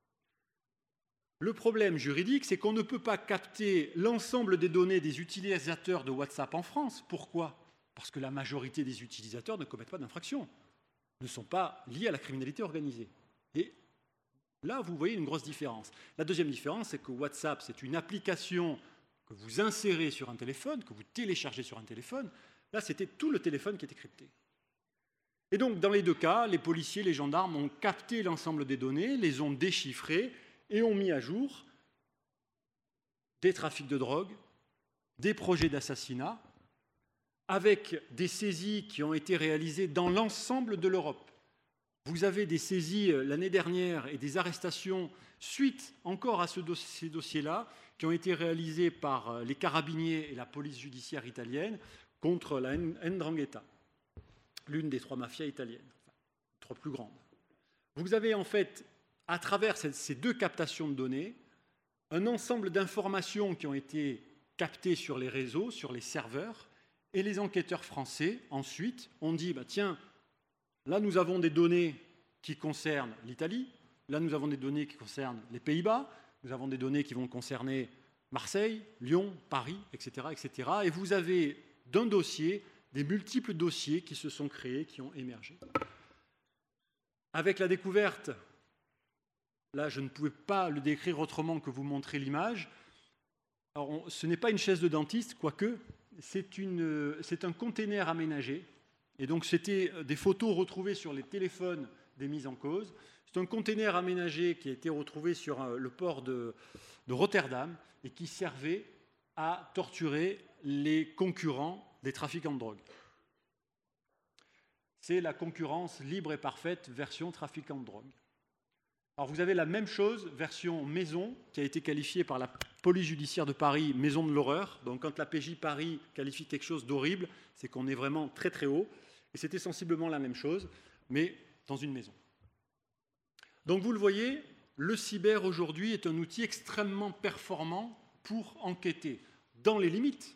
Le problème juridique, c'est qu'on ne peut pas capter l'ensemble des données des utilisateurs de WhatsApp en France. Pourquoi? Parce que la majorité des utilisateurs ne commettent pas d'infraction, ne sont pas liés à la criminalité organisée. Et là, vous voyez une grosse différence. La deuxième différence, c'est que WhatsApp, c'est une application que vous insérez sur un téléphone, que vous téléchargez sur un téléphone. Là, c'était tout le téléphone qui était crypté. Et donc, dans les deux cas, les policiers, les gendarmes ont capté l'ensemble des données, les ont déchiffrées et ont mis à jour des trafics de drogue, des projets d'assassinat, avec des saisies qui ont été réalisées dans l'ensemble de l'Europe. Vous avez des saisies l'année dernière et des arrestations suite encore à ces dossiers-là qui ont été réalisés par les carabiniers et la police judiciaire italienne contre la 'Ndrangheta, l'une des trois mafias italiennes, enfin, les trois plus grandes. Vous avez en fait, à travers ces deux captations de données, un ensemble d'informations qui ont été captées sur les réseaux, sur les serveurs, et les enquêteurs français, ensuite, ont dit tiens, là nous avons des données qui concernent l'Italie, là nous avons des données qui concernent les Pays-Bas, nous avons des données qui vont concerner Marseille, Lyon, Paris, etc., etc. Et vous avez d'un dossier des multiples dossiers qui se sont créés, qui ont émergé. Avec la découverte, là je ne pouvais pas le décrire autrement que vous montrer l'image. Alors, ce n'est pas une chaise de dentiste, quoique, c'est un container aménagé. Et donc c'était des photos retrouvées sur les téléphones des mises en cause. C'est un container aménagé qui a été retrouvé sur le port de Rotterdam et qui servait à torturer les concurrents des trafiquants de drogue. C'est la concurrence libre et parfaite version trafiquant de drogue. Alors vous avez la même chose, version maison, qui a été qualifiée par la police judiciaire de Paris maison de l'horreur. Donc quand la PJ Paris qualifie quelque chose d'horrible, c'est qu'on est vraiment très très haut. Et c'était sensiblement la même chose, mais dans une maison. Donc vous le voyez, le cyber aujourd'hui est un outil extrêmement performant pour enquêter dans les limites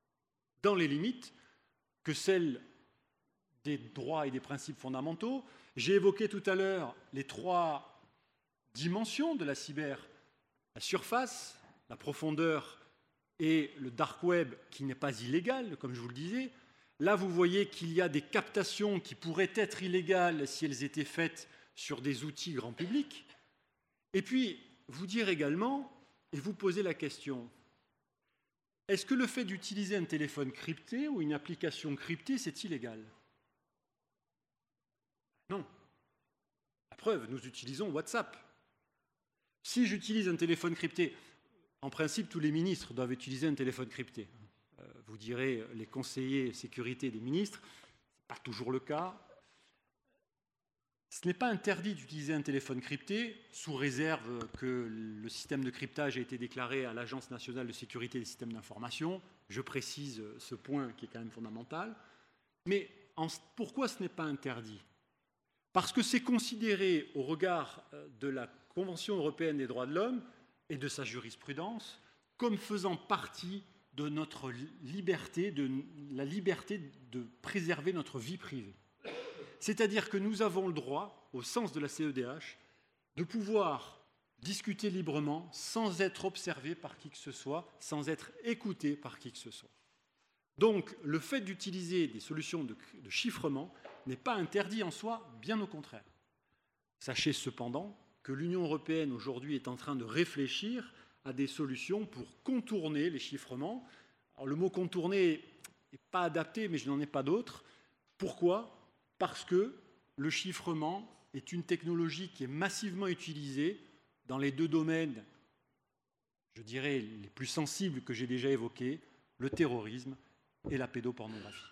que celles des droits et des principes fondamentaux. J'ai évoqué tout à l'heure les trois dimensions de la cyber, la surface, la profondeur et le dark web qui n'est pas illégal, comme je vous le disais. Là, vous voyez qu'il y a des captations qui pourraient être illégales si elles étaient faites sur des outils grand public. Et puis, vous dire également, et vous poser la question, est-ce que le fait d'utiliser un téléphone crypté ou une application cryptée, c'est illégal? Non. La preuve, nous utilisons WhatsApp. Si j'utilise un téléphone crypté, en principe, tous les ministres doivent utiliser un téléphone crypté. Vous direz, les conseillers sécurité des ministres, ce n'est pas toujours le cas. Ce n'est pas interdit d'utiliser un téléphone crypté, sous réserve que le système de cryptage ait été déclaré à l'Agence nationale de sécurité des systèmes d'information. Je précise ce point qui est quand même fondamental. Mais pourquoi ce n'est pas interdit? Parce que c'est considéré, au regard de la Convention européenne des droits de l'homme et de sa jurisprudence, comme faisant partie de notre liberté, de la liberté de préserver notre vie privée. C'est-à-dire que nous avons le droit, au sens de la CEDH, de pouvoir discuter librement sans être observé par qui que ce soit, sans être écouté par qui que ce soit. Donc, le fait d'utiliser des solutions de chiffrement n'est pas interdit en soi, bien au contraire. Sachez cependant que l'Union européenne aujourd'hui est en train de réfléchir à des solutions pour contourner les chiffrements. Alors, le mot contourner n'est pas adapté, mais je n'en ai pas d'autre. Pourquoi ? Parce que le chiffrement est une technologie qui est massivement utilisée dans les deux domaines, je dirais, les plus sensibles que j'ai déjà évoqués, le terrorisme et la pédopornographie.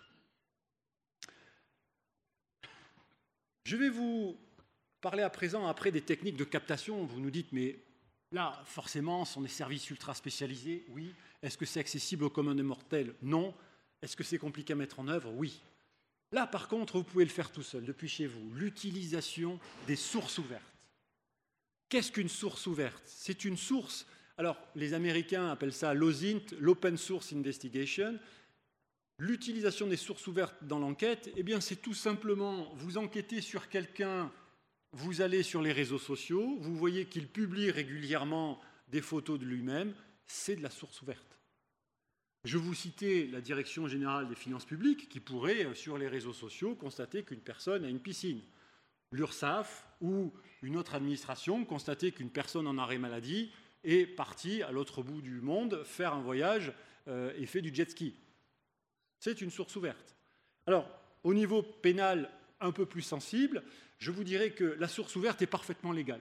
Je vais vous parler à présent, après, des techniques de captation. Vous nous dites, mais là, forcément, ce sont des services ultra spécialisés. Oui. Est-ce que c'est accessible aux communs des mortels? Non. Est-ce que c'est compliqué à mettre en œuvre? Oui. Là, par contre, vous pouvez le faire tout seul, depuis chez vous. L'utilisation des sources ouvertes. Qu'est-ce qu'une source ouverte? C'est une source, alors les Américains appellent ça l'OSINT, l'Open Source Investigation. L'utilisation des sources ouvertes dans l'enquête, eh bien, c'est tout simplement, vous enquêtez sur quelqu'un, vous allez sur les réseaux sociaux, vous voyez qu'il publie régulièrement des photos de lui-même, c'est de la source ouverte. Je vous citais la Direction générale des finances publiques qui pourrait, sur les réseaux sociaux, constater qu'une personne a une piscine. L'URSSAF ou une autre administration constater qu'une personne en arrêt maladie est partie à l'autre bout du monde faire un voyage et fait du jet ski. C'est une source ouverte. Alors, au niveau pénal un peu plus sensible, je vous dirais que la source ouverte est parfaitement légale.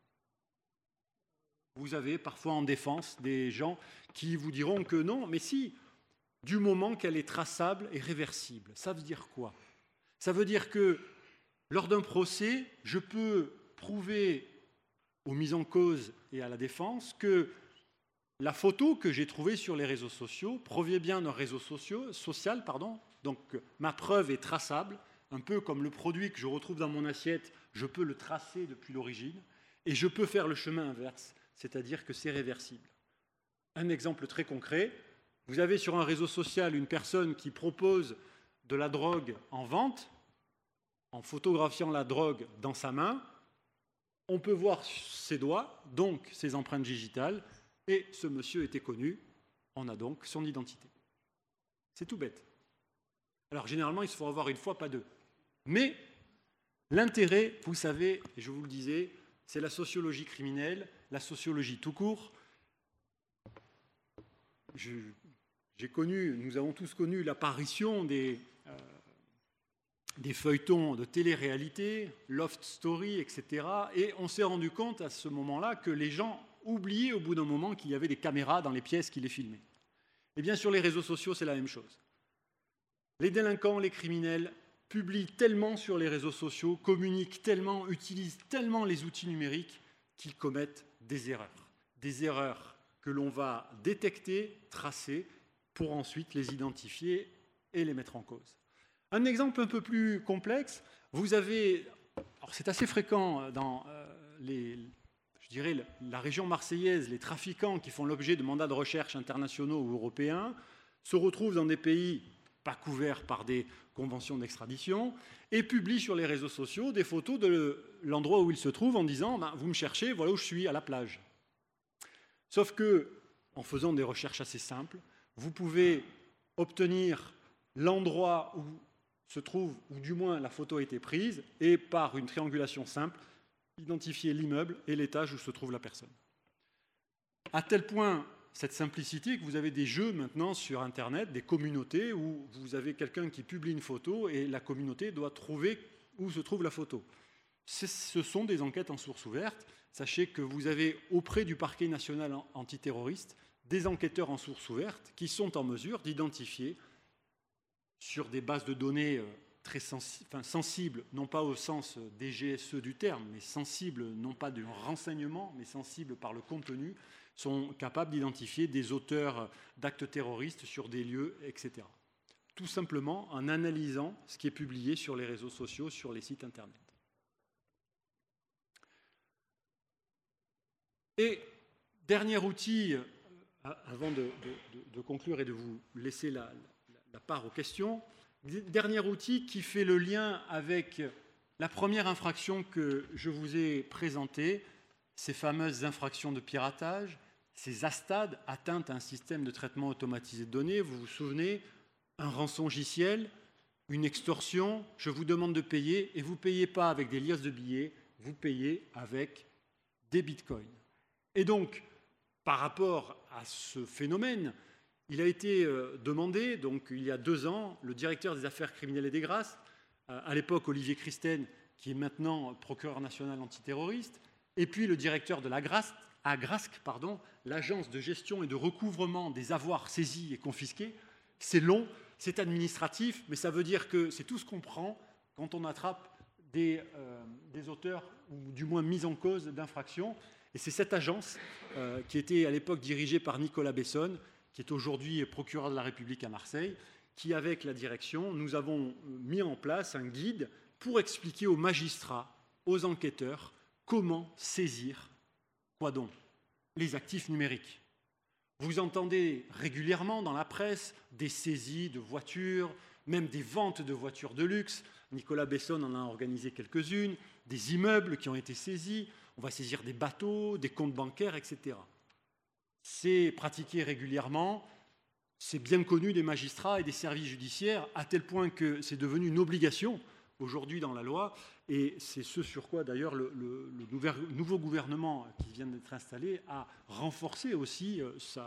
Vous avez parfois en défense des gens qui vous diront que non, mais si, du moment qu'elle est traçable et réversible. Ça veut dire quoi? Ça veut dire que lors d'un procès, je peux prouver aux mises en cause et à la défense que la photo que j'ai trouvée sur les réseaux sociaux provient bien d'un réseau social, donc ma preuve est traçable, un peu comme le produit que je retrouve dans mon assiette, je peux le tracer depuis l'origine, et je peux faire le chemin inverse, c'est-à-dire que c'est réversible. Un exemple très concret, vous avez sur un réseau social une personne qui propose de la drogue en vente, en photographiant la drogue dans sa main, on peut voir ses doigts, donc ses empreintes digitales, et ce monsieur était connu, on a donc son identité. C'est tout bête. Alors généralement, il se faut avoir une fois, pas deux. Mais l'intérêt, vous savez, et je vous le disais, c'est la sociologie criminelle, la sociologie tout court. Nous avons tous connu l'apparition des feuilletons de télé-réalité, Loft Story, etc. Et on s'est rendu compte à ce moment-là que les gens oubliaient au bout d'un moment qu'il y avait des caméras dans les pièces qui les filmaient. Eh bien, sur les réseaux sociaux, c'est la même chose. Les délinquants, les criminels publient tellement sur les réseaux sociaux, communiquent tellement, utilisent tellement les outils numériques qu'ils commettent des erreurs que l'on va détecter, tracer, pour ensuite les identifier et les mettre en cause. Un exemple un peu plus complexe, vous avez, alors c'est assez fréquent dans la région marseillaise, les trafiquants qui font l'objet de mandats de recherche internationaux ou européens se retrouvent dans des pays pas couverts par des conventions d'extradition et publient sur les réseaux sociaux des photos de l'endroit où ils se trouvent en disant « vous me cherchez, voilà où je suis, à la plage ». Sauf que, en faisant des recherches assez simples, vous pouvez obtenir l'endroit où se trouve, ou du moins la photo a été prise, et par une triangulation simple, identifier l'immeuble et l'étage où se trouve la personne. À tel point, cette simplicité, que vous avez des jeux maintenant sur Internet, des communautés, où vous avez quelqu'un qui publie une photo et la communauté doit trouver où se trouve la photo. Ce sont des enquêtes en source ouverte. Sachez que vous avez auprès du parquet national antiterroriste des enquêteurs en source ouverte qui sont en mesure d'identifier sur des bases de données très sensibles, non pas au sens des GSE du terme, mais sensibles, non pas du renseignement, mais sensibles par le contenu, sont capables d'identifier des auteurs d'actes terroristes sur des lieux, etc. Tout simplement en analysant ce qui est publié sur les réseaux sociaux, sur les sites Internet. Et dernier outil avant de conclure et de vous laisser la part aux questions, dernier outil qui fait le lien avec la première infraction que je vous ai présentée, ces fameuses infractions de piratage, ces ASTAD, atteintes à un système de traitement automatisé de données. Vous vous souvenez, un rançongiciel, une extorsion, je vous demande de payer, et vous ne payez pas avec des liasses de billets, vous payez avec des bitcoins. Et donc, par rapport à ce phénomène, il a été demandé, donc il y a 2 ans, le directeur des affaires criminelles et des grâces, à l'époque Olivier Christen, qui est maintenant procureur national antiterroriste, et puis le directeur de l'AGRASC, l'agence de gestion et de recouvrement des avoirs saisis et confisqués. C'est long, c'est administratif, mais ça veut dire que c'est tout ce qu'on prend quand on attrape des auteurs, ou du moins mis en cause d'infractions. Et c'est cette agence qui était à l'époque dirigée par Nicolas Besson, qui est aujourd'hui procureur de la République à Marseille, qui, avec la direction, nous avons mis en place un guide pour expliquer aux magistrats, aux enquêteurs, comment saisir, quoi donc, les actifs numériques. Vous entendez régulièrement dans la presse des saisies de voitures, même des ventes de voitures de luxe. Nicolas Besson en a organisé quelques-unes, des immeubles qui ont été saisis, on va saisir des bateaux, des comptes bancaires, etc. C'est pratiqué régulièrement, c'est bien connu des magistrats et des services judiciaires, à tel point que c'est devenu une obligation aujourd'hui dans la loi, et c'est ce sur quoi d'ailleurs le nouveau gouvernement qui vient d'être installé a renforcé aussi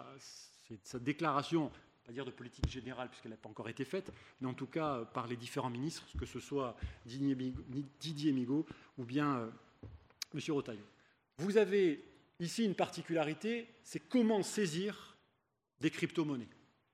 sa déclaration, pas dire de politique générale puisqu'elle n'a pas encore été faite, mais en tout cas par les différents ministres, que ce soit Didier Migaud ou bien M. Retailleau. Vous avez ici une particularité, c'est comment saisir des crypto-monnaies.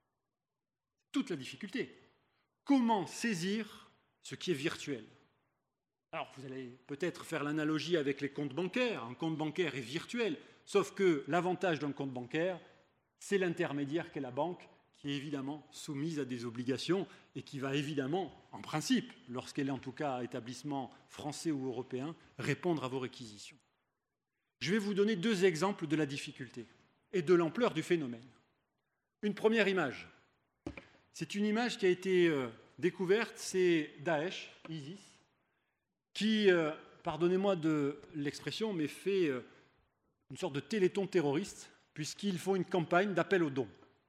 Toute la difficulté. Comment saisir ce qui est virtuel? Alors, vous allez peut-être faire l'analogie avec les comptes bancaires. Un compte bancaire est virtuel, sauf que l'avantage d'un compte bancaire, c'est l'intermédiaire qu'est la banque, qui est évidemment soumise à des obligations et qui va évidemment, en principe, lorsqu'elle est en tout cas établissement français ou européen, répondre à vos réquisitions. Je vais vous donner 2 exemples de la difficulté et de l'ampleur du phénomène. Une première image. C'est une image qui a été découverte, c'est Daesh, ISIS, qui, pardonnez-moi de l'expression, mais fait une sorte de téléthon terroriste, puisqu'ils font une campagne d'appel aux dons.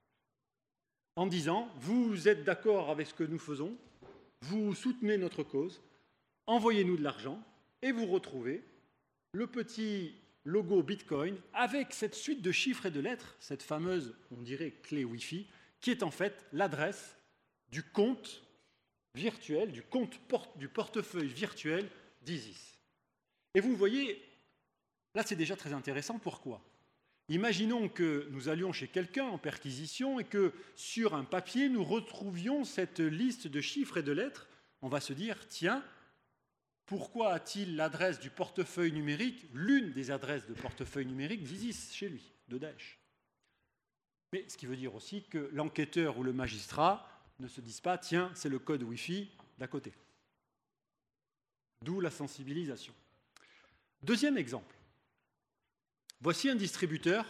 En disant, vous êtes d'accord avec ce que nous faisons, vous soutenez notre cause, envoyez-nous de l'argent, et vous retrouvez le petit logo Bitcoin avec cette suite de chiffres et de lettres, cette fameuse, on dirait, clé Wi-Fi, qui est en fait l'adresse du compte virtuel, du portefeuille virtuel d'ISIS. Et vous voyez, là c'est déjà très intéressant. Pourquoi? Imaginons que nous allions chez quelqu'un en perquisition et que sur un papier nous retrouvions cette liste de chiffres et de lettres. On va se dire, tiens, pourquoi a-t-il l'adresse du portefeuille numérique, l'une des adresses de portefeuille numérique d'ISIS chez lui, de Daesh? Mais ce qui veut dire aussi que l'enquêteur ou le magistrat ne se disent pas, tiens, c'est le code Wi-Fi d'à côté. D'où la sensibilisation. Deuxième exemple. Voici un distributeur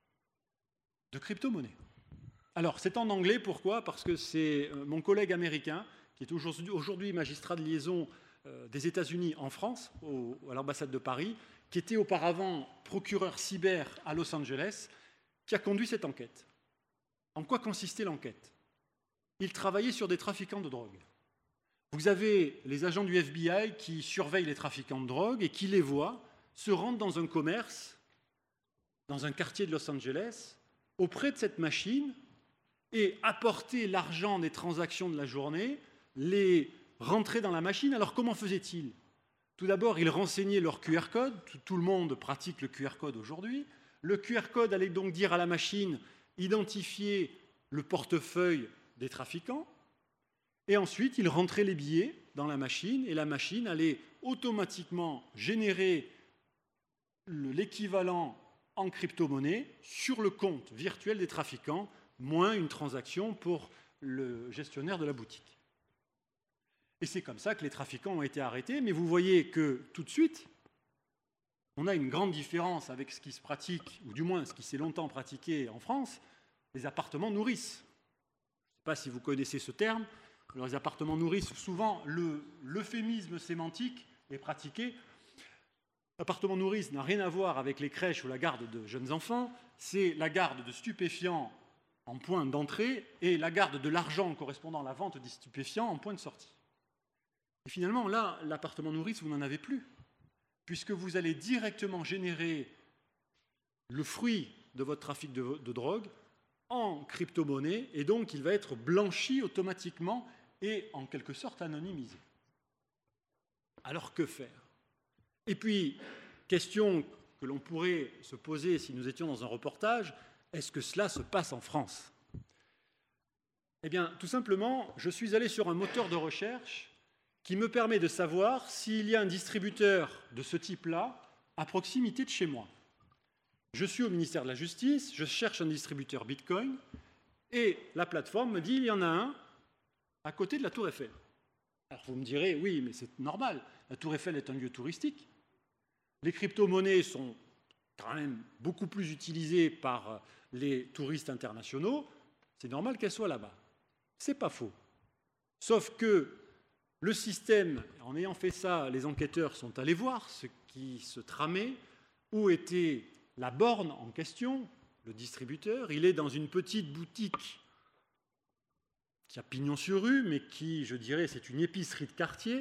de crypto-monnaies. Alors, c'est en anglais, pourquoi? Parce que c'est mon collègue américain, qui est aujourd'hui magistrat de liaison des États-Unis en France, à l'ambassade de Paris, qui était auparavant procureur cyber à Los Angeles, qui a conduit cette enquête. En quoi consistait l'enquête? Il travaillait sur des trafiquants de drogue. Vous avez les agents du FBI qui surveillent les trafiquants de drogue et qui les voient se rendre dans un commerce, dans un quartier de Los Angeles, auprès de cette machine et apporter l'argent des transactions de la journée, les rentrer dans la machine. Alors comment faisait-il? Tout d'abord, ils renseignaient leur QR code. Tout le monde pratique le QR code aujourd'hui. Le QR code allait donc dire à la machine identifier le portefeuille des trafiquants. Et ensuite, ils rentraient les billets dans la machine et la machine allait automatiquement générer l'équivalent en crypto-monnaie sur le compte virtuel des trafiquants, moins une transaction pour le gestionnaire de la boutique. Et c'est comme ça que les trafiquants ont été arrêtés, mais vous voyez que tout de suite, on a une grande différence avec ce qui se pratique, ou du moins ce qui s'est longtemps pratiqué en France, les appartements nourrices. Je ne sais pas si vous connaissez ce terme. Alors, les appartements nourrices, souvent, l'euphémisme sémantique est pratiqué. L'appartement nourrice n'a rien à voir avec les crèches ou la garde de jeunes enfants. C'est la garde de stupéfiants en point d'entrée et la garde de l'argent correspondant à la vente des stupéfiants en point de sortie. Et finalement, là, l'appartement nourrice, vous n'en avez plus, puisque vous allez directement générer le fruit de votre trafic de drogue en crypto-monnaie, et donc il va être blanchi automatiquement et en quelque sorte anonymisé. Alors que faire? Et puis, question que l'on pourrait se poser si nous étions dans un reportage, est-ce que cela se passe en France? Eh bien, tout simplement, je suis allé sur un moteur de recherche qui me permet de savoir s'il y a un distributeur de ce type-là à proximité de chez moi. Je suis au ministère de la Justice, je cherche un distributeur Bitcoin, et la plateforme me dit il y en a un à côté de la Tour Eiffel. Alors vous me direz, oui, mais c'est normal, la Tour Eiffel est un lieu touristique. Les crypto-monnaies sont quand même beaucoup plus utilisées par les touristes internationaux, c'est normal qu'elles soient là-bas. C'est pas faux. Sauf que le système, en ayant fait ça, les enquêteurs sont allés voir ce qui se tramait, où était la borne en question, le distributeur. Il est dans une petite boutique qui a pignon sur rue, mais qui, je dirais, c'est une épicerie de quartier.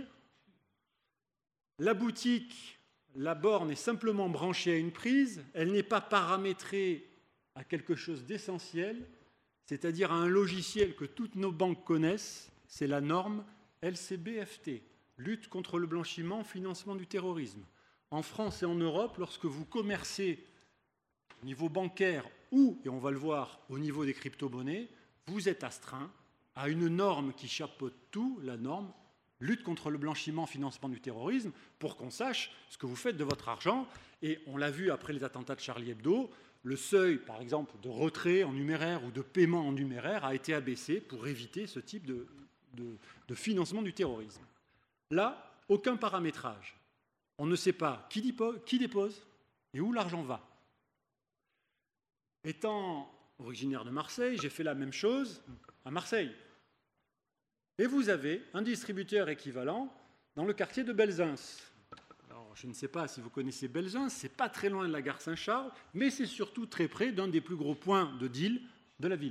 La boutique, la borne est simplement branchée à une prise, elle n'est pas paramétrée à quelque chose d'essentiel, c'est-à-dire à un logiciel que toutes nos banques connaissent, c'est la norme LCBFT, lutte contre le blanchiment, financement du terrorisme. En France et en Europe, lorsque vous commercez au niveau bancaire ou, et on va le voir, au niveau des crypto-monnaies, vous êtes astreint à une norme qui chapeaute tout, la norme lutte contre le blanchiment, financement du terrorisme, pour qu'on sache ce que vous faites de votre argent. Et on l'a vu après les attentats de Charlie Hebdo, le seuil, par exemple, de retrait en numéraire ou de paiement en numéraire a été abaissé pour éviter ce type de financement du terrorisme. Là, aucun paramétrage. On ne sait pas qui dépose et où l'argent va. Étant originaire de Marseille, j'ai fait la même chose à Marseille. Et vous avez un distributeur équivalent dans le quartier de Belzins. Alors, je ne sais pas si vous connaissez Belzins, c'est pas très loin de la gare Saint-Charles, mais c'est surtout très près d'un des plus gros points de deal de la ville.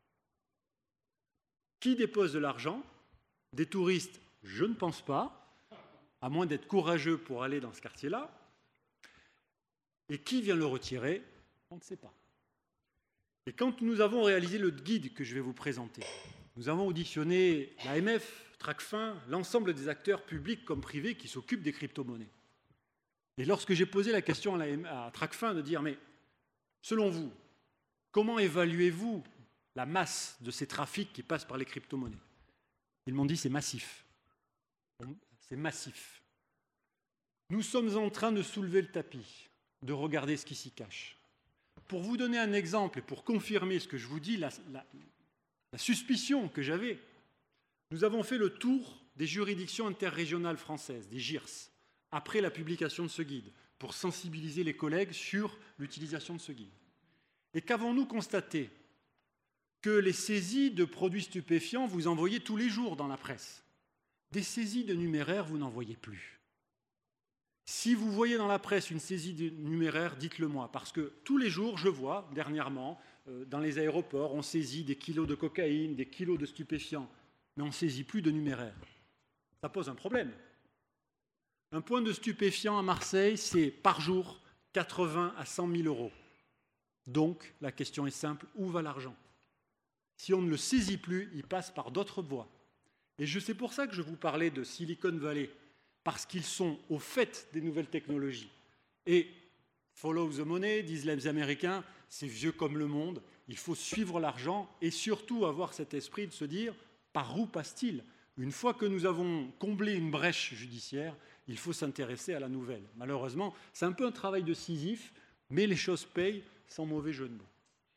Qui dépose de l'argent? Des touristes? Je ne pense pas, à moins d'être courageux pour aller dans ce quartier-là. Et qui vient le retirer? On ne sait pas. Et quand nous avons réalisé le guide que je vais vous présenter, nous avons auditionné l'AMF, Tracfin, l'ensemble des acteurs publics comme privés qui s'occupent des crypto-monnaies. Et lorsque j'ai posé la question à Tracfin de dire, mais selon vous, comment évaluez-vous la masse de ces trafics qui passent par les crypto-monnaies? Ils m'ont dit, c'est massif. C'est massif. Nous sommes en train de soulever le tapis, de regarder ce qui s'y cache. Pour vous donner un exemple et pour confirmer ce que je vous dis, la suspicion que j'avais, nous avons fait le tour des juridictions interrégionales françaises, des JIRS, après la publication de ce guide, pour sensibiliser les collègues sur l'utilisation de ce guide. Et qu'avons-nous constaté? Que les saisies de produits stupéfiants, vous en voyez tous les jours dans la presse. Des saisies de numéraires, vous n'en voyez plus. Si vous voyez dans la presse une saisie de numéraire, dites-le moi, parce que tous les jours, je vois, dernièrement, dans les aéroports, on saisit des kilos de cocaïne, des kilos de stupéfiants, mais on ne saisit plus de numéraire. Ça pose un problème. Un point de stupéfiant à Marseille, c'est par jour 80 à 100 000 euros. Donc, la question est simple, où va l'argent? Si on ne le saisit plus, il passe par d'autres voies. Et c'est pour ça que je vous parlais de Silicon Valley, parce qu'ils sont au fait des nouvelles technologies. Et follow the money, disent les Américains, c'est vieux comme le monde, il faut suivre l'argent et surtout avoir cet esprit de se dire par où passe-t-il? Une fois que nous avons comblé une brèche judiciaire, il faut s'intéresser à la nouvelle. Malheureusement, c'est un peu un travail de Sisyphe, mais les choses payent sans mauvais jeu de mots.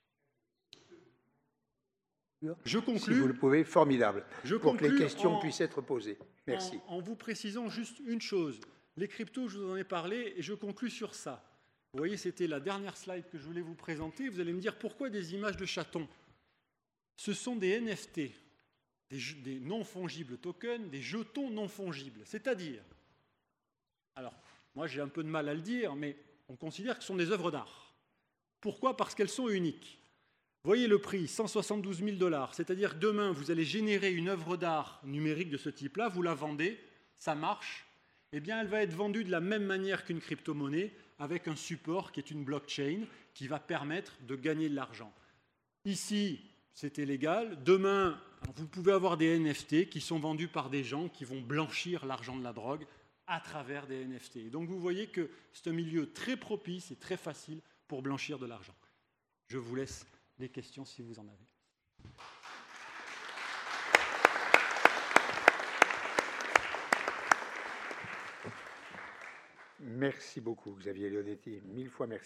Je conclus. Si vous le pouvez, formidable. Je pour que les conclus questions puissent être posées. Merci. En vous précisant juste une chose. Les cryptos, je vous en ai parlé et je conclus sur ça. Vous voyez, c'était la dernière slide que je voulais vous présenter. Vous allez me dire pourquoi des images de chatons? Ce sont des NFT, des non-fongibles tokens, des jetons non-fongibles. C'est-à-dire, alors, moi j'ai un peu de mal à le dire, mais on considère que ce sont des œuvres d'art. Pourquoi? Parce qu'elles sont uniques. Vous voyez le prix, 172 000 $. C'est-à-dire que demain, vous allez générer une œuvre d'art numérique de ce type-là, vous la vendez, ça marche, eh bien, elle va être vendue de la même manière qu'une crypto-monnaie, avec un support qui est une blockchain, qui va permettre de gagner de l'argent. Ici, c'était légal. Demain, vous pouvez avoir des NFT qui sont vendus par des gens qui vont blanchir l'argent de la drogue à travers des NFT. Et donc, vous voyez que c'est un milieu très propice et très facile pour blanchir de l'argent. Je vous laisse les questions si vous en avez. Merci beaucoup, Xavier Leonetti. 1000 fois merci.